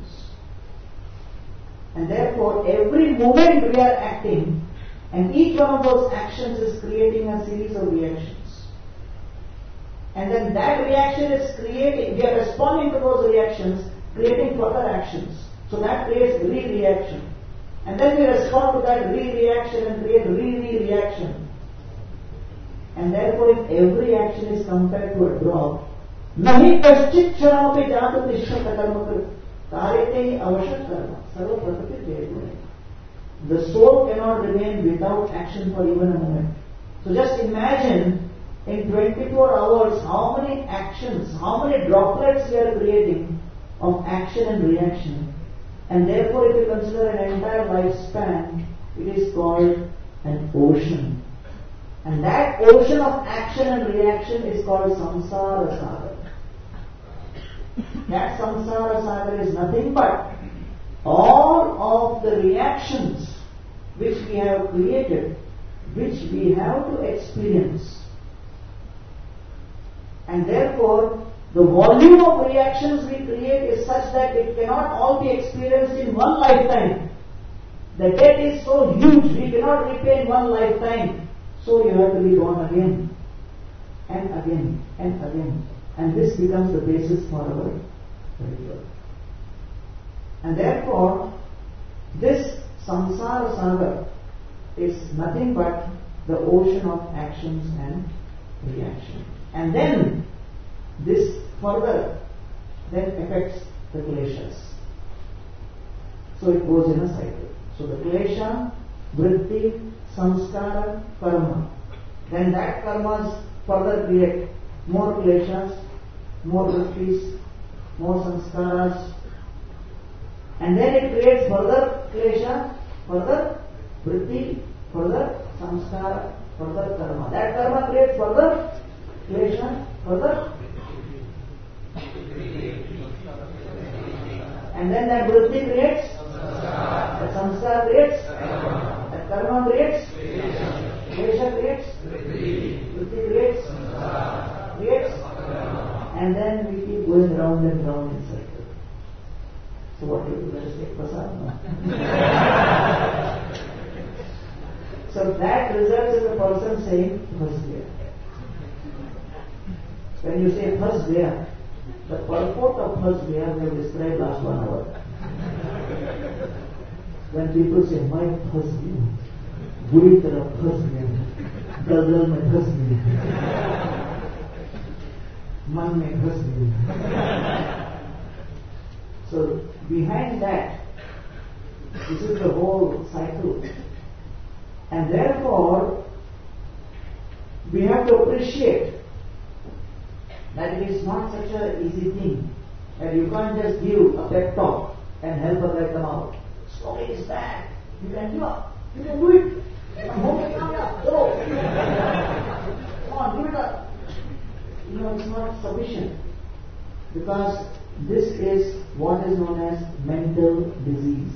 And therefore every moment we are acting, and each one of those actions is creating a series of reactions. And then that reaction is creating, we are responding to those reactions, creating further actions. So that creates re-reaction. And then we respond to that re-reaction and create re-re-reaction. And therefore if every action is compared to a drop, nahi kaschit kshanamapi jatu tishya karma karete avashak karma sarva prakriti devgune. The soul cannot remain without action for even a moment. So just imagine in twenty-four hours how many actions, how many droplets we are creating of action and reaction. And therefore if you consider an entire lifespan, it is called an ocean. And that ocean of action and reaction is called samsara sagar. That samsara sagar is nothing but all of the reactions which we have created, which we have to experience. And therefore, the volume of reactions we create is such that it cannot all be experienced in one lifetime. The debt is so huge, we cannot repay in one lifetime. So you have to be born again, and again, and again. And this becomes the basis for our ritual. And therefore, this samsara sagar is nothing but the ocean of actions and reaction. And then this further then affects the kleshas. So it goes in a cycle. So the klesha, vritti, samskara, karma. Then that karmas further create more kleshas, more vrittis, more samskaras, and then it creates further klesha, further vritti, further samskara, further karma. That karma creates further klesha, further, and then that vritti creates, that samskara creates, that karma creates, klesha creates, vritti creates, creates, and then we keep going round and round in circle. So what do you do? Let us take prasad now. So that results in the person saying Bhasdeya. When you say Bhasdeya, the purport of Bhasdeya we have described last one hour. When people say, my Bhasdeya, बुरी तरह फंस गया, दलदल में फंस गया, मन में फंस गया. So behind that, this is the whole cycle. And therefore, we have to appreciate that it is not such an easy thing. And you can't just give a pep talk and help a guy come out. Smoking is bad. You can give up. You can do it. Come on, come on, go. Come on, give it up. You know, it's not sufficient. Because this is what is known as mental disease.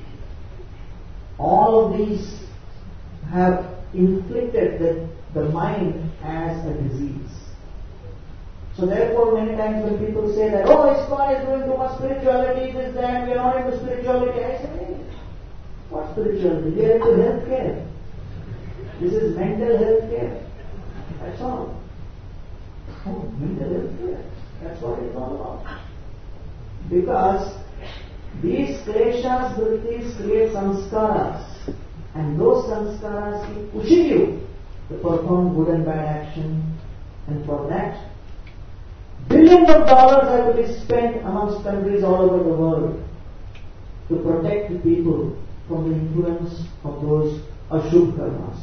All of these have inflicted the, the mind as a disease. So therefore many times when people say that, oh, ISKCON is doing too much spirituality, this, that, we are not into spirituality, I say, hey, what spirituality? We are into health care. This is mental health care. That's all. Oh, mental health care. That's what it's all about. Because these kleshas, vrittis create samskaras, and those samskaras keep pushing you to perform good and bad action, and for that billions of dollars have to be spent amongst countries all over the world to protect the people from the influence of those ashubh karmas.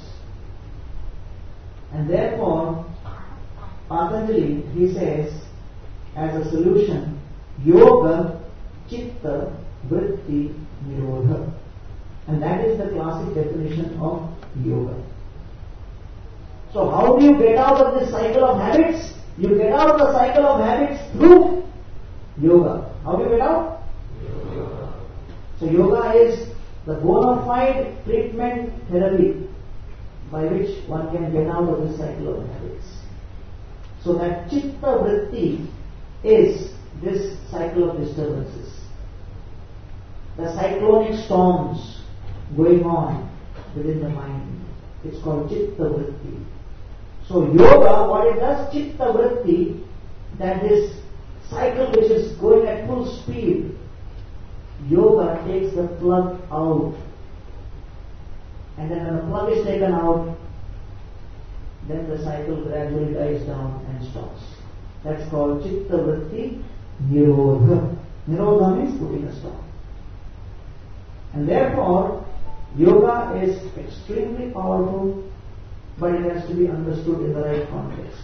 And therefore, Patanjali, he says, as a solution, yoga, chitta, vritti, nirodha. And that is the classic definition of yoga. So how do you get out of this cycle of habits? You get out of the cycle of habits through yoga. How do you get out? Yoga. So yoga is the bona fide treatment therapy by which one can get out of this cycle of habits. So that chitta vritti is this cycle of disturbances. The cyclonic storms going on within the mind. It's called chitta vritti. So yoga, what it does, chitta vritti, that this cycle which is going at full speed, yoga takes the plug out. And then when the plug is taken out, then the cycle gradually dies down and stops. That's called chitta vritti nirodha. Nirodha means putting a stop. And therefore, yoga is extremely powerful, but it has to be understood in the right context.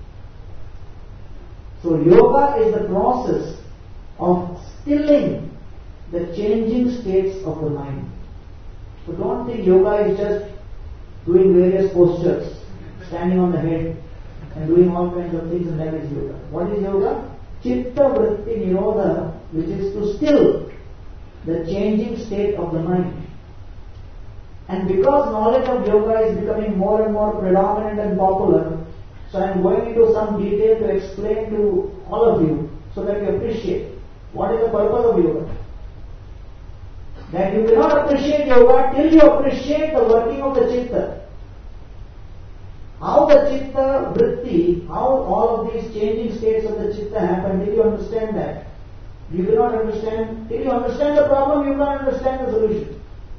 So yoga is the process of stilling the changing states of the mind. So don't think yoga is just doing various postures, standing on the head and doing all kinds of things, and that is yoga. What is yoga? Chitta vritti nirodha, which is to still the changing state of the mind. And because knowledge of yoga is becoming more and more predominant and popular, so I am going into some detail to explain to all of you so that you appreciate what is the purpose of yoga. That you cannot appreciate yoga till you appreciate the working of the chitta. How the chitta vritti, how all of these changing states of the chitta happen, till you understand that. You cannot understand, till you understand the problem, you cannot understand the solution.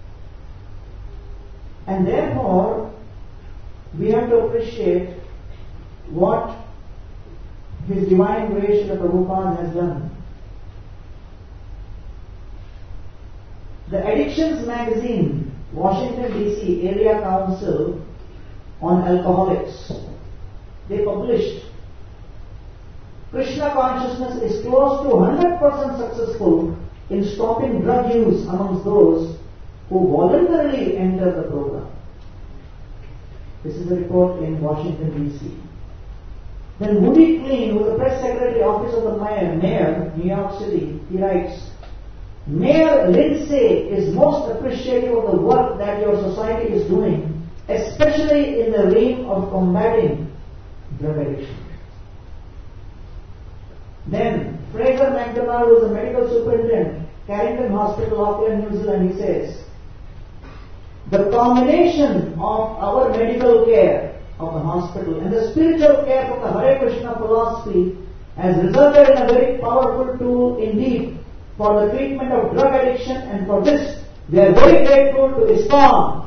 And therefore, we have to appreciate what His Divine Grace Srila Prabhupada has done The Addictions magazine, Washington D C Area Council on Alcoholics, they published Krishna consciousness is close to one hundred percent successful in stopping drug use amongst those who voluntarily enter the program. This is a report in Washington D C. Then Woody Kleen, who is the press secretary, office of the mayor, mayor, New York City, he writes, Mayor Lindsay is most appreciative of the work that your society is doing, especially in the realm of combating drug addiction. Then Fraser McDonald, who is the medical superintendent, Carrington Hospital, Auckland, New Zealand, he says, the combination of our medical care of the hospital and the spiritual care from the Hare Krishna philosophy has resulted in a very powerful tool indeed for the treatment of drug addiction, and for this we are very grateful to ISKCON.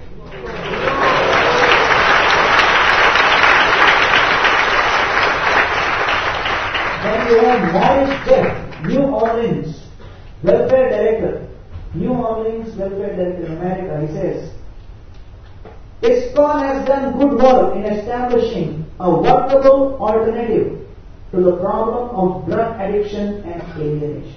Then we have Maurice Jeff, New Orleans Welfare Director, New Orleans Welfare Director in America. He says, ISKCON has done good work in establishing a workable alternative to the problem of drug addiction and alienation.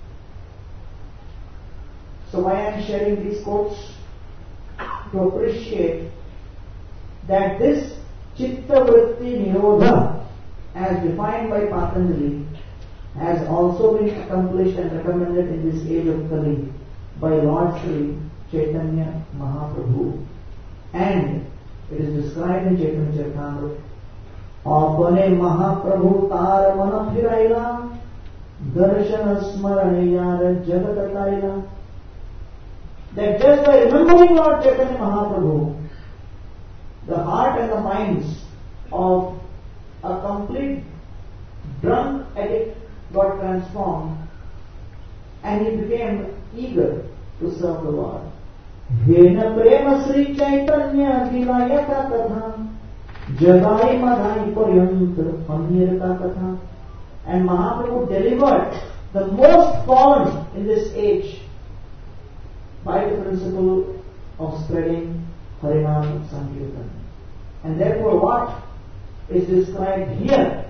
So why I am sharing these quotes? To appreciate that this Chitta Vritti Nirodha, as defined by Patanjali, has also been accomplished and recommended in this age of Kali by Lord Sri Chaitanya Mahaprabhu. And it is described in Chaitanya Charitamrita. Apane Mahaprabhu tar mana phiraila, darshana smaraniyara jagatataila. That just by remembering Lord Chaitanya Mahaprabhu, the heart and the minds of a complete drunk addict got transformed, and he became eager to serve the Lord. Hena prema Sri Chaitanya vilayata katha jadai madai paryanta pamirta katha. And Mahaprabhu delivered the most fallen in this age by the principle of spreading Harinam Sankirtan. And therefore what is described here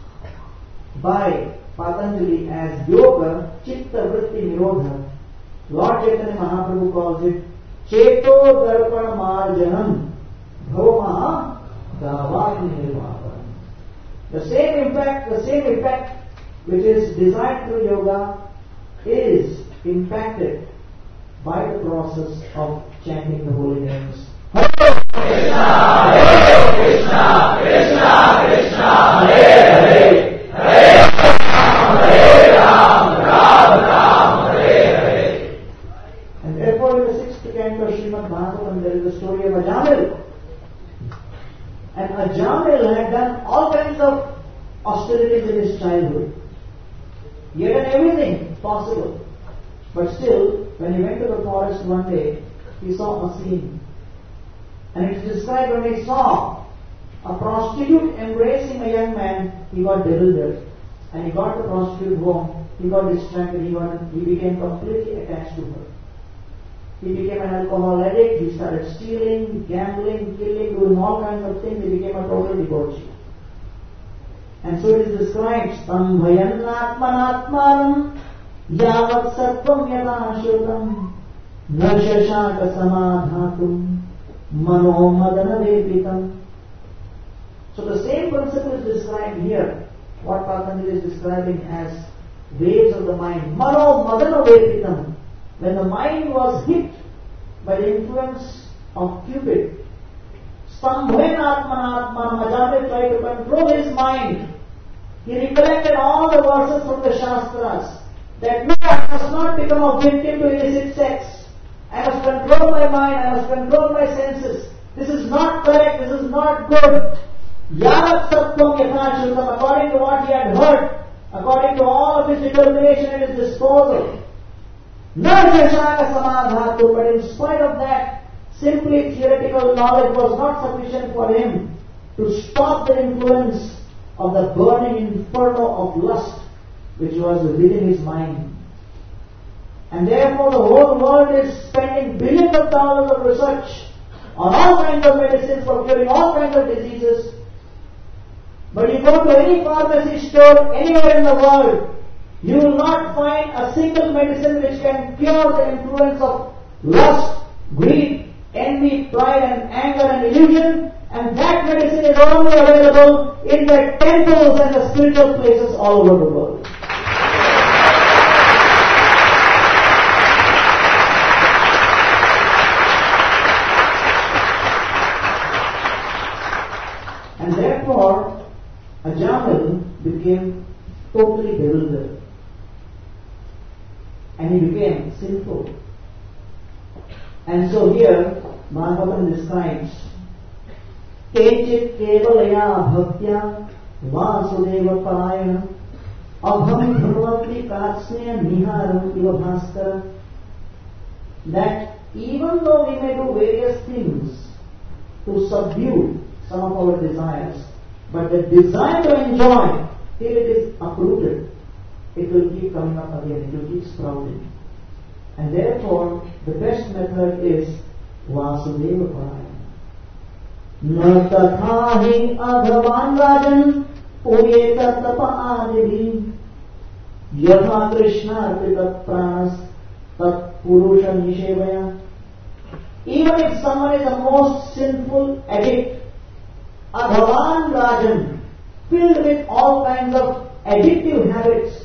by Patanjali as Yoga Chitta Vritti Nirodha, Lord Chaitanya Mahaprabhu calls it Cheto Darpana Marjanam Bhavaha Davani Nirvapanam. The same impact, the same effect which is desired through yoga is impacted by the process of chanting the holy names. Krishna, Hare Krishna, Krishna Krishna, Hare Hare, Hare Ram, Hare Ram, Ram Ram, Hare Hare. And therefore in the sixth canto of Srimad Bhagavatam there is the story of Ajamil. And Ajamil had done all kinds of austerities in his childhood. He had done everything possible. But still, when he went to the forest one day, he saw a scene. And it is described when he saw a prostitute embracing a young man, he got bewildered. And he got the prostitute home, he got distracted, he, got, he became completely attached to her. He became an alcohol addict, he started stealing, gambling, killing, doing all kinds of things, he became a total debauchee. And so it is described, Stambhayanatmanatmanam yavat sarvam yadashutam nashashaka samadhatum mano madana vepitam. So the same principle is described here, what Patanjali is describing as waves of the mind. Mano madana vepitam. When the mind was hit by the influence of Cupid, Stambhen Atmanatmanam, Ajamil tried to control his mind. He recollected all the verses from the Shastras that no, I must not become a victim to illicit sex. I must control my mind, I must control my senses. This is not correct, this is not good. Yavat Sattvam Yathashrutam, according to what he had heard, according to all of his determination at his disposal. Nashashaka Samadhatu, but in spite of that, simply theoretical knowledge was not sufficient for him to stop the influence of the burning inferno of lust which was within his mind. And therefore the whole world is spending billions of dollars of research on all kinds of medicines for curing all kinds of diseases. But you go to any pharmacy store anywhere in the world, you will not find a single medicine which can cure the influence of lust, greed, envy, pride and anger and illusion. And that medicine is only available in the temples and the spiritual places all over the world. And therefore, Ajamil became totally bewildered. And he became sinful. And so here, Bhagavatam describes, Kechit kevalaya bhaktya vasudeva parayana abham bhagavati katsneya niharam iva bhaskara, that even though we may do various things to subdue some of our desires, but the desire to enjoy, till it is uprooted, it will keep coming up again, it will keep sprouting. And therefore, the best method is Vasudeva Parayana. Na tatha hi adhavan rajan pureta tapa adibhi yatha Krishna arpita pranas tat purusha nishevaya. Even if someone is the most sinful addict, adhavan rajan, filled with all kinds of addictive habits,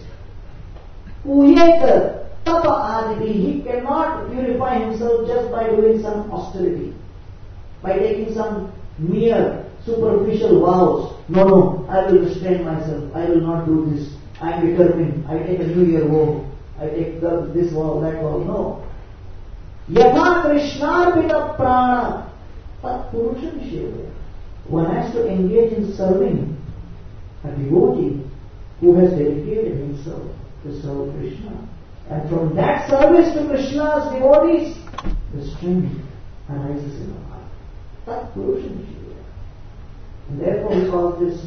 pureta tapa adibhi, he cannot purify himself just by doing some austerity, by taking some mere superficial vows. No, no, I will restrain myself, I will not do this, I am determined, I take a New Year vow, I take the, this vow, that vow. No. Yatha Krishnarpita prana tat purusha nishevaya. One has to engage in serving a devotee who has dedicated himself to serve Krishna. And from that service to Krishna's devotees, the strength arises in our heart. Tat purusha nishevaya. And therefore we call this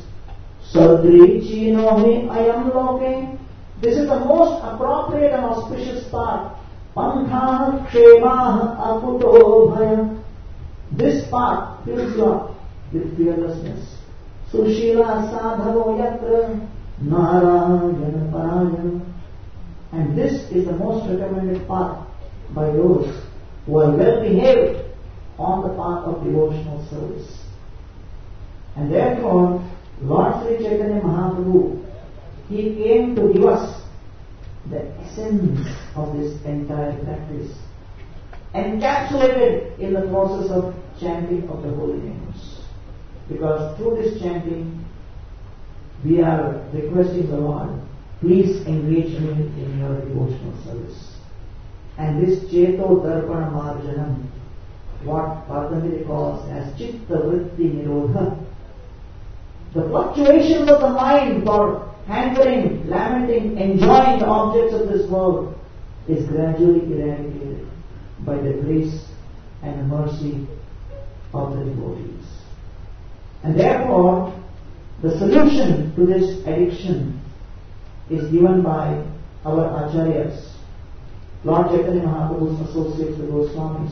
Sadri no hi ayam loke. This is the most appropriate and auspicious part. Pantha kshemah akuto bhaya. This part fills you up with fearlessness. Sushila sadhavo yatra narayana parayana. And this is the most recommended path by those who are well behaved on the path of devotional service. And therefore, Lord Sri Chaitanya Mahaprabhu, he came to give us the essence of this entire practice, encapsulated in the process of chanting of the holy names. Because through this chanting, we are requesting the Lord, please engage me in your devotional service. And this Cheto Darpana Marjanam, what Patanjali calls as Chitta Vritti Nirodha, the fluctuations of the mind for hankering, lamenting, enjoying the objects of this world is gradually eradicated by the grace and the mercy of the devotees. And therefore, the solution to this addiction is given by our Acharyas, Lord Chaitanya Mahaprabhu's associates, the Goswamis,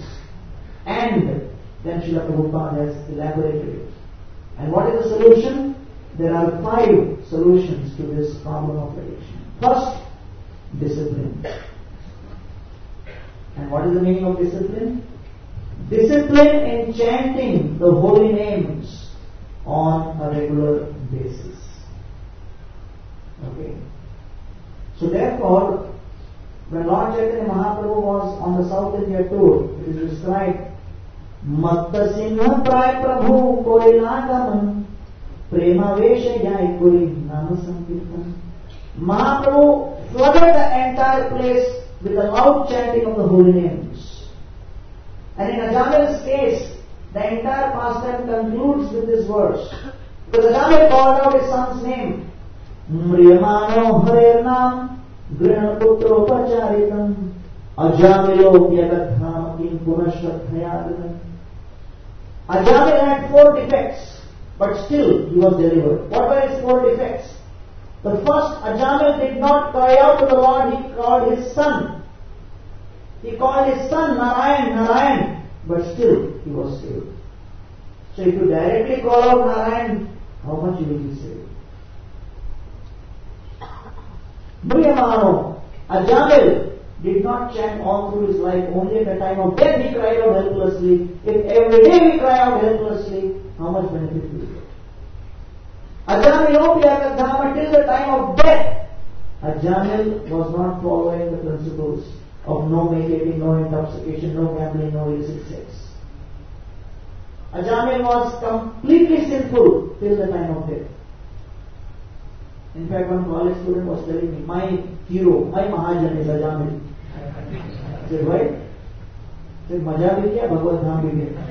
and then Srila Prabhupada has elaborated it. And what is the solution? There are five solutions to this problem of addiction. First, discipline. And what is the meaning of discipline? Discipline in chanting the holy names on a regular basis. Okay. So therefore, when Lord Chaitanya Mahaprabhu was on the South India tour, it is described, Matta Singha Pray Prabhu Koilagaman Prema Vesha Yai Kuri Nama Sankirtan. Mahaprabhu flooded the entire place with the loud chanting of the holy names. And in Ajamil's case, the entire pastime concludes with this verse. Because Ajamil called out his son's name, Mriyamano Harer Nam Grihana Putro Pacharitam Ajamilo Pyagadham Kim Punashrathayadatam. Ajamil had four defects, but still he was delivered. What were his four defects? The first, Ajamil did not cry out to the Lord, he called his son. He called his son Narayan, Narayan, but still he was saved. So if you directly call out Narayan, how much you will be saved? Mriyamano, Ajamil, did not chant all through his life. Only at the time of death he cried out helplessly. If every day we cry out helplessly, how much benefit will we get? Ajamil Opiyakadhama, till the time of death, Ajamil was not following the principles of no mediating, no intoxication, no gambling, no illicit sex. Ajamil was completely sinful till the time of death. In fact, one college student was telling me, my hero, my Mahajan is Ajamil. I said, why? He said, Maja bhi kiya, Bhagavad Dham bhi kiya.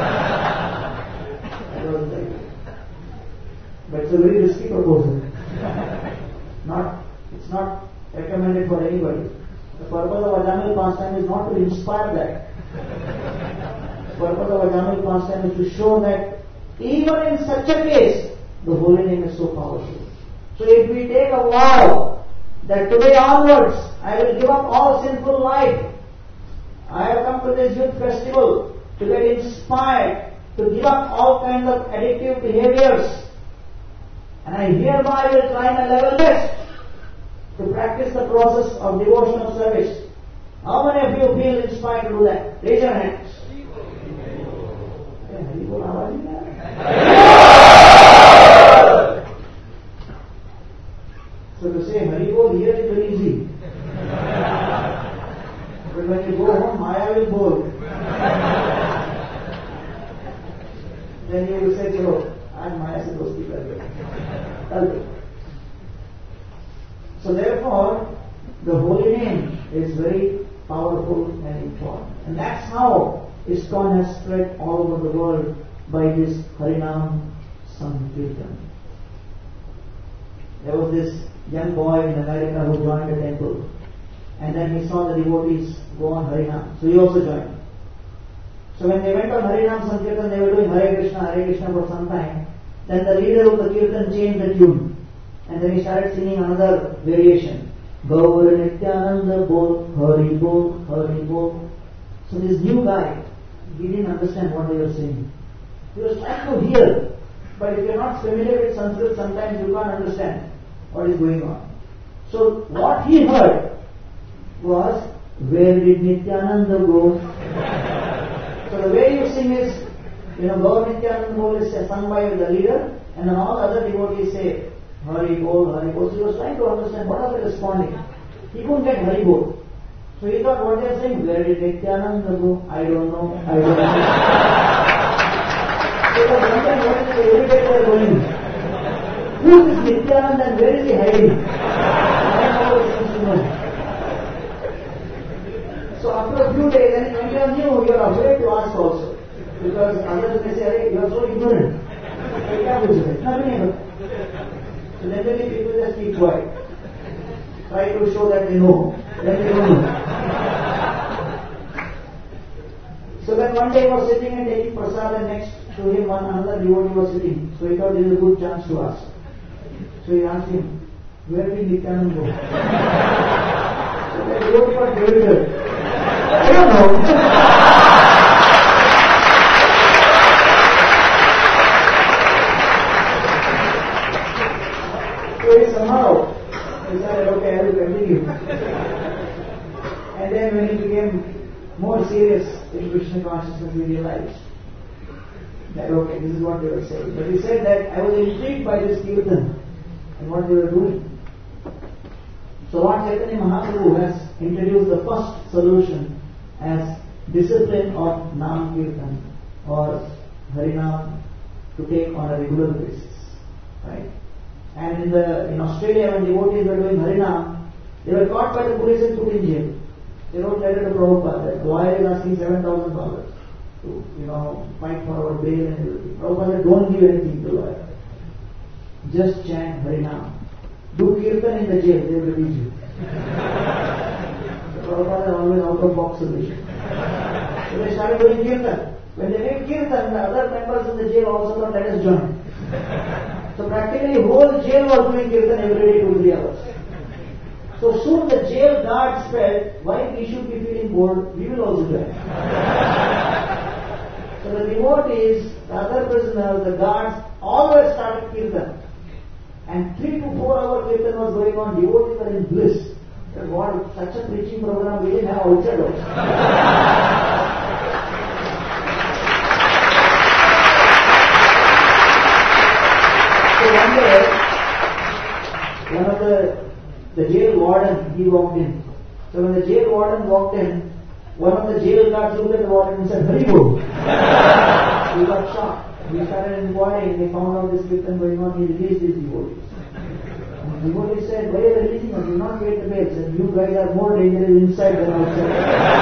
I was like, but it's a very risky proposal. Not, it's not recommended for anybody. The purpose of Ajamil pastime is not to inspire that. The purpose of Ajamil pastime is to show that even in such a case, the holy name is so powerful. So if we take a vow that today onwards I will give up all sinful life, I have come to this youth festival to get inspired, to give up all kinds of addictive behaviors, and I hereby will try my level best to practice the process of devotional service. How many of you feel inspired to do that? Raise your hands. So to say Haribol here is very easy. But when you go home, Maya will bol. Then you will say, chalo, aaj Maya se dosti kar gaye. So therefore, the holy name is very powerful and important. And that's how ISKCON has spread all over the world by this Harinam Sankirtan. There was this young boy in America who joined a temple, and then he saw the devotees go on Harinam, so he also joined. So when they went on Harinam Sankirtan, they were doing Hare Krishna, Hare Krishna for some time. Then the leader of the Kirtan changed the tune, and then he started singing another variation. Gaur Nityananda Bol, Hari Bol, Hari Bol. So this new guy, he didn't understand what they were saying. He was trying to hear, but if you're not familiar with Sanskrit, sometimes you can't understand what is going on. So what he heard was, where did Nityananda go? So the way you sing is, you know, Gaur Nityananda Bol is sung by the leader, and then all other devotees say, Hari Bol, Hari Bol. So he was trying to understand what are they responding. He couldn't get Hari Bol. So he thought what they are saying, where did Nityananda go? I don't know, I don't know. So he was wondering what is the irritated they are going. Who is Nityananda and where is he hiding? I don't know what he seems to know. So after a few days, and when you are new, you are afraid to ask also. Because others may say, hey, you are so ignorant. Nothing. So generally people just keep quiet. Try to show that they know. Then they don't know. So then one day he was sitting and taking prasad, and next to him one another devotee was sitting. So he thought this is a good chance to ask. So he asked him, where did Nityananda go? So the devotee was bewildered. I don't know. So somehow he decided, okay, I will continue. And then when he became more serious in Krishna consciousness, we realized that, okay, this is what they were saying. But he said that I was intrigued by this kirtan and what they were doing. So Lord Chaitanya Mahaprabhu has introduced the first solution as discipline of Nam Kirtan or Harinam to take on a regular basis. Right? And in the in Australia, when devotees were doing Harinam, they were caught by the police and put in jail. They wrote letter to Prabhupada that why is asking seven thousand dollars to, you know, fight for our bail and everything. Prabhupada said, don't give anything to lawyer. Just chant Harinam. Do Kirtan in the jail, they will release you. So Prabhupada is always out of box solution. So they started doing Kirtan. When they made Kirtan, the other members in the jail also thought, let us join. So practically whole jail was doing Kirtan every day, two, three hours. So soon the jail guards felt, why we should be feeling bored, we will also join. So the devotees, the other prisoners, the guards, always started kirtan. And three to four hour kirtan was going on, devotees were in bliss. Said, what, such a preaching program we didn't have outside also. So one day, one of the, the jail warden, he walked in. So when the jail warden walked in, one of the jail guards looked at the warden and said, Hari Bol. He got shocked. We started inquiring, they found out this kirtan going on, he released these devotees. And the devotee said, why are you releasing us? You not get the bail. Said, you guys are more dangerous inside than outside.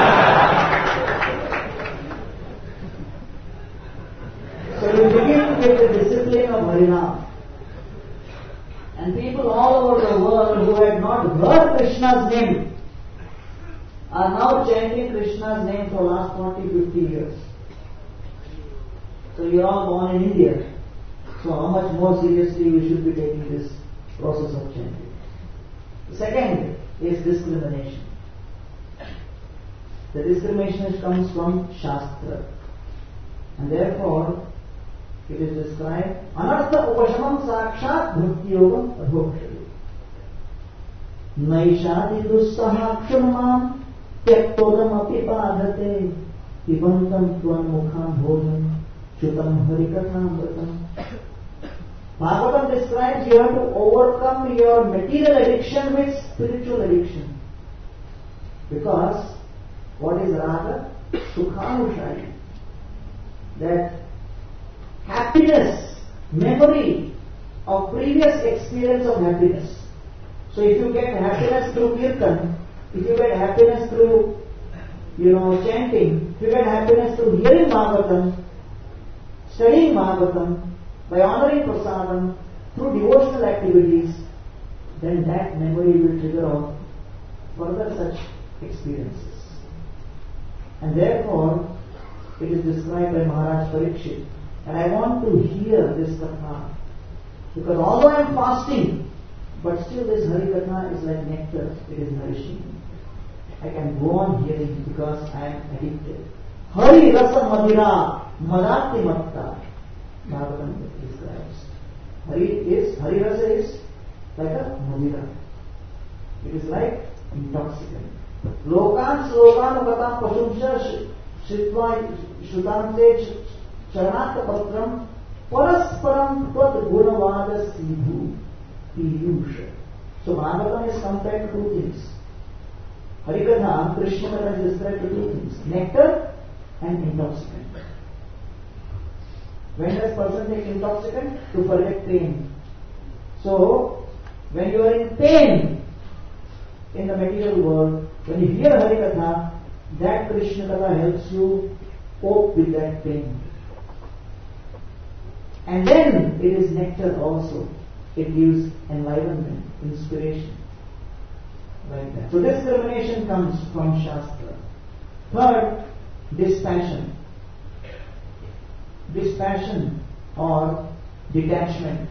So you begin to get the discipline of Harinam. And people all over the world who had not heard Krishna's name are now chanting Krishna's name for the last forty, fifty years. So you are all born in India. So how much more seriously we should be taking this process of chanting. The second is discrimination. The discrimination comes from Shastra. And therefore, it is described, Anartha upashamam sakshat bhakti yogam adhokshari. Naishadi dussaha kshunamam tyaktodam api padhate ibantam tvan mukham bhojam chutam harikatham vratam. Bhagavatam describes you have to overcome your material addiction with spiritual addiction. Because what is raga? Sukhanushari. That happiness, memory of previous experience of happiness. So if you get happiness through kirtan, if you get happiness through, you know, chanting, if you get happiness through hearing Bhagavatam, studying Bhagavatam, by honoring prasadam, through devotional activities, then that memory will trigger off further such experiences. And therefore, it is described by Maharaj Parikshit. And I want to hear this katha. Because although I am fasting, but still this Hari Katha is like nectar, it is nourishing me. I can go on hearing because I am addicted. Hari Rasa Madhira Madati Matta. Bhagavatam describes. Hari is, Hari Rasa is like a Madhira. It is like intoxicant. Lokan Slokan Upatam Pasumsha Shritva Shrutante Charanata Patram Parasparam Tvad Gunavada Sidhu Piyusha. So Bhagavatam is compared to two things. Harikatha, Krishna Katha is described to two things. Nectar and intoxicant. When does person take intoxicant? To forget pain. So, when you are in pain in the material world, when you hear Harikatha, that Krishna Katha helps you cope with that pain. And then it is nectar also. It gives enlightenment, inspiration. Like that. So discrimination comes from Shastra. Third, dispassion. Dispassion or detachment.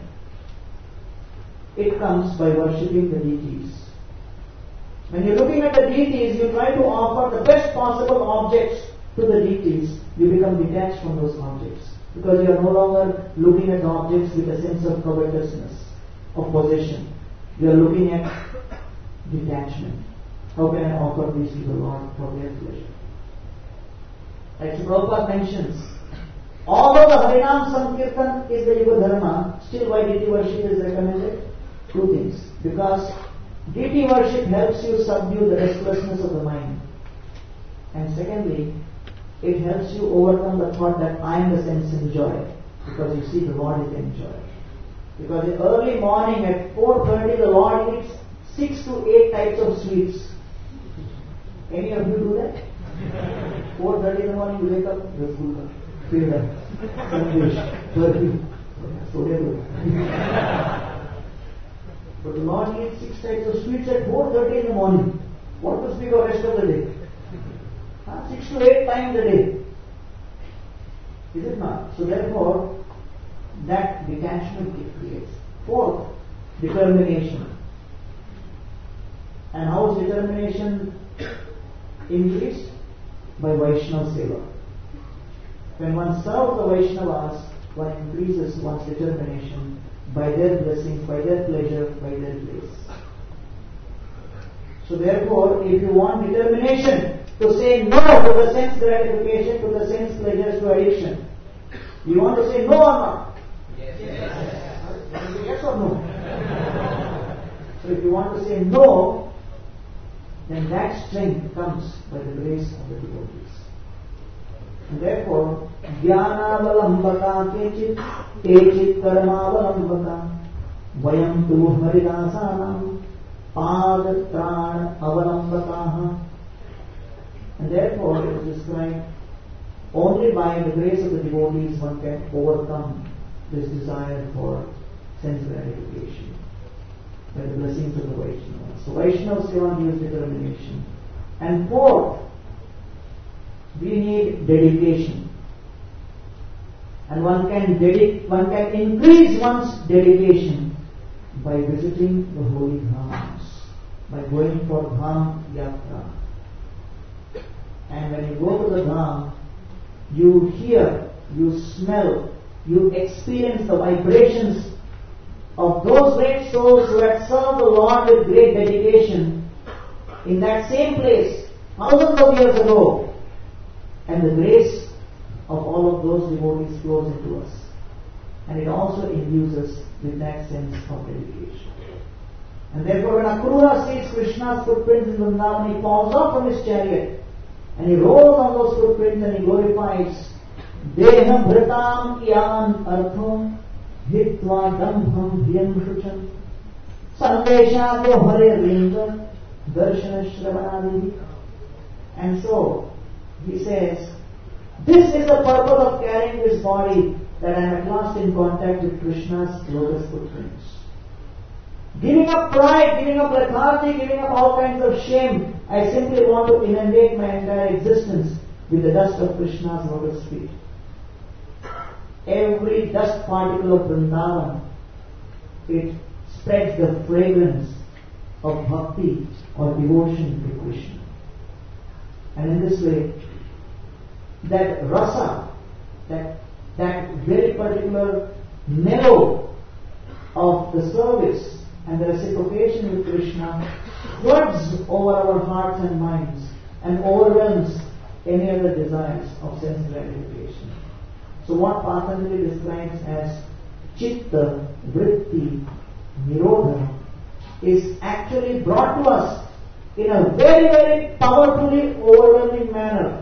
It comes by worshipping the deities. When you're looking at the deities, you try to offer the best possible objects to the deities. You become detached from those objects. Because you are no longer looking at the objects with a sense of covetousness, of possession. You are looking at detachment. How can I offer these to the Lord for their pleasure? As Prabhupada mentions, although the Harinam Sankirtan is the Yuga Dharma, still why deity worship is recommended? Two things. Because deity worship helps you subdue the restlessness of the mind. And secondly, it helps you overcome the thought that I am the sense enjoyer. Because you see the Lord is the enjoyer. Because in early morning at four thirty the Lord eats six to eight types of sweets. Any of you do that? four thirty in the morning you wake up, Rasgullah, Peda, Sandesh, Turkey, Soda. But the Lord eats six types of sweets at four thirty in the morning. What to speak of rest of the day? Huh? Six to eight times a day. Is it not? So therefore, that detachment it creates. Fourth, determination. And how is determination increased? By Vaishnava Seva. When one serves the Vaishnavas, one increases one's determination by their blessings, by their pleasure, by their grace. So therefore, if you want determination to say no to the sense gratification, to the sense pleasures, to addiction, you want to say no or not? Yes. Yes, yes or no? So if you want to say no, then that strength comes by the grace of the devotees. And therefore, Jnanavalambaka kechit, kechit karmavalambaka, vayam tu haridasanam, padatrana avalambakaha. And therefore, it is described, only by the grace of the devotees one can overcome this desire for sense gratification, by the blessings of the Vaishnavas. So Vaishnava Seva gives determination. And fourth, we need dedication. And one can dedic- one can increase one's dedication by visiting the holy dhams, by going for dham yatra. And when you go to the dham, you hear, you smell, you experience the vibrations of those great souls who had served the Lord with great dedication in that same place thousands of years ago. And the grace of all of those devotees flows into us. And it also imbues us with that sense of dedication. And therefore when Akrura sees Krishna's footprints in Vrindavan, he falls off from his chariot and he rolls on those footprints and he glorifies Deham Bhritam Yan Artham Hitva Dambham Vyam Shucham Sandeshato Hare Ringa Darshana Shravanadi. And so he says, this is the purpose of carrying this body, that I am at last in contact with Krishna's lotus footprints. Giving up pride, giving up lethargy, giving up all kinds of shame, I simply want to inundate my entire existence with the dust of Krishna's lotus feet. Every dust particle of Vrindavan, it spreads the fragrance of bhakti or devotion to Krishna. And in this way, that rasa, that, that very particular mellow of the service and the reciprocation with Krishna floods over our hearts and minds and overwhelms any other desires of sense gratification. So what Patanjali describes as chitta, vritti, nirodha is actually brought to us in a very, very powerfully overwhelming manner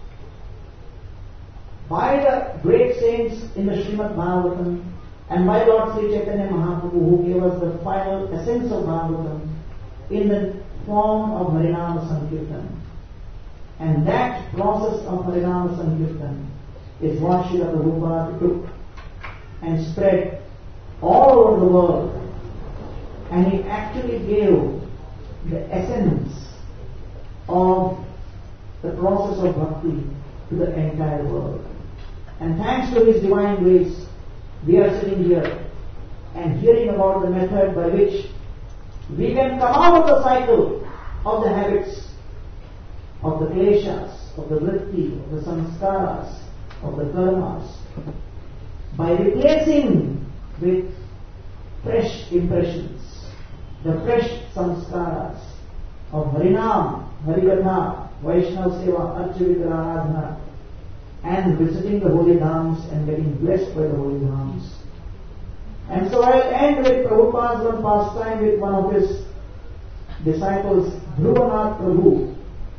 by the great saints in the Srimad Bhagavatam and by Lord Sri Chaitanya Mahaprabhu, who gave us the final essence of Bhagavatam in the form of Harinama Sankirtan. And that process of Harinama Sankirtan is what Srila Prabhupada took and spread all over the world. And he actually gave the essence of the process of bhakti to the entire world. And thanks to his divine grace, we are sitting here and hearing about the method by which we can come out of the cycle of the habits, of the kleshas, of the vritti, of the samskaras, of the karmas, by replacing with fresh impressions, the fresh samskaras of Harinam, Harikatha, Vaishnava Seva, Archivitra Aradhana, and visiting the holy dhams and getting blessed by the holy dhams. And so I'll end with Prabhupada's one pastime with one of his disciples, Dhruvanath Prabhu.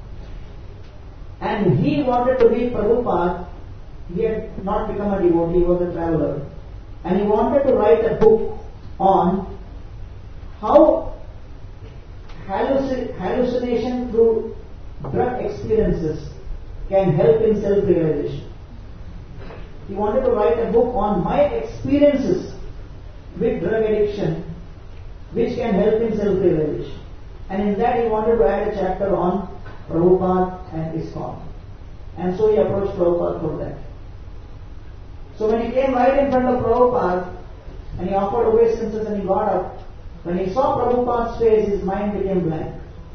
And he wanted to be Prabhupada. He had not become a devotee, he was a traveler. And he wanted to write a book on how halluc- hallucination through drug experiences can help in self-realization. He wanted to write a book on my experiences with drug addiction, which can help in self-realization. And in that he wanted to add a chapter on Prabhupada and ISKCON. And so he approached Prabhupada for that. So when he came right in front of Prabhupada, and he offered obeisances and he got up, when he saw Prabhupada's face, his mind became blank.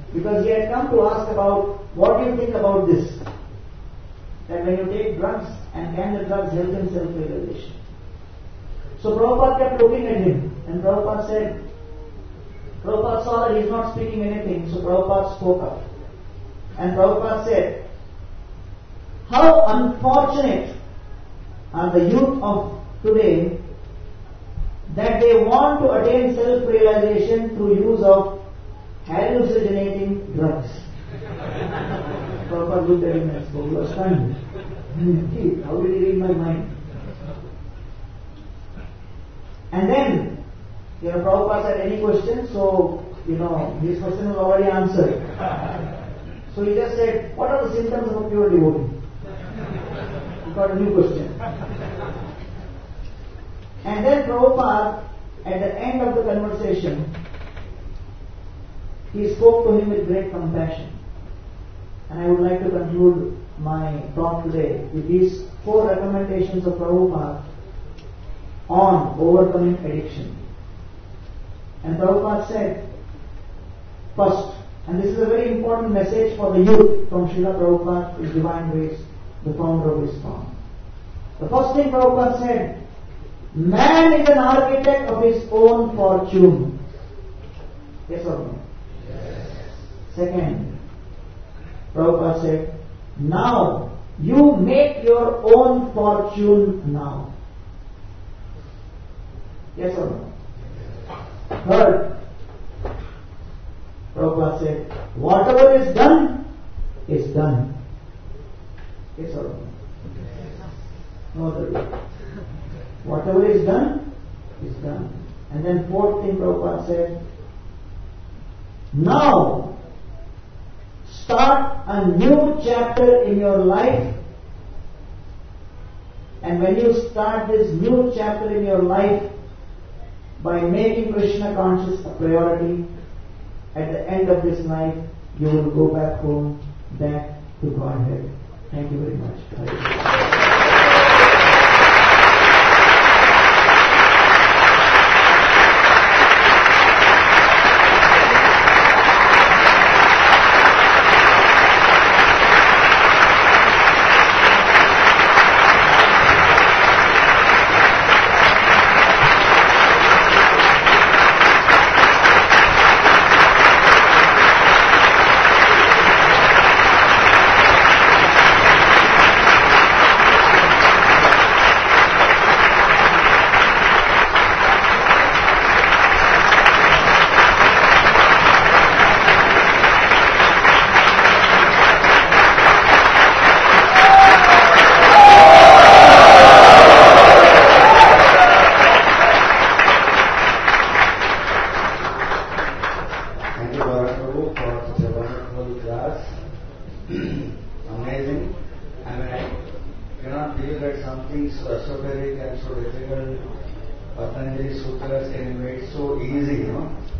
because he had come to ask about what do you think about this? That when you take drugs, and can the drugs help in self-realization? So Prabhupada kept looking at him, and Prabhupada said, Prabhupada saw that he is not speaking anything, so Prabhupada spoke up. And Prabhupada said, how unfortunate are the youth of today that they want to attain self-realization through use of hallucinating drugs. Prabhupada looked at him and spoke, you are stunned. How did he read my mind? And then, you know, Prabhupada said, any questions? So, you know, his question was already answered. So he just said, what are the symptoms of a pure devotee? He got a new question. And then Prabhupada, at the end of the conversation, he spoke to him with great compassion. And I would like to conclude my talk today with these four recommendations of Prabhupada on overcoming addiction. And Prabhupada said, first, and this is a very important message for the youth from Srila Prabhupada, His Divine Grace, the founder of ISKCON. The first thing Prabhupada said, man is an architect of his own fortune. Yes or no? Yes. Second, Prabhupada said, now you make your own fortune now. Yes or no? Third, Prabhupada said, whatever is done, is done. Yes or no? No other way. Whatever is done, is done. And then fourth thing Prabhupada said, now start a new chapter in your life, and when you start this new chapter in your life by making Krishna conscious a priority, at the end of this life you will go back home, back to Godhead. Thank you very much. Patanjali Sutras can be made so easy, you know.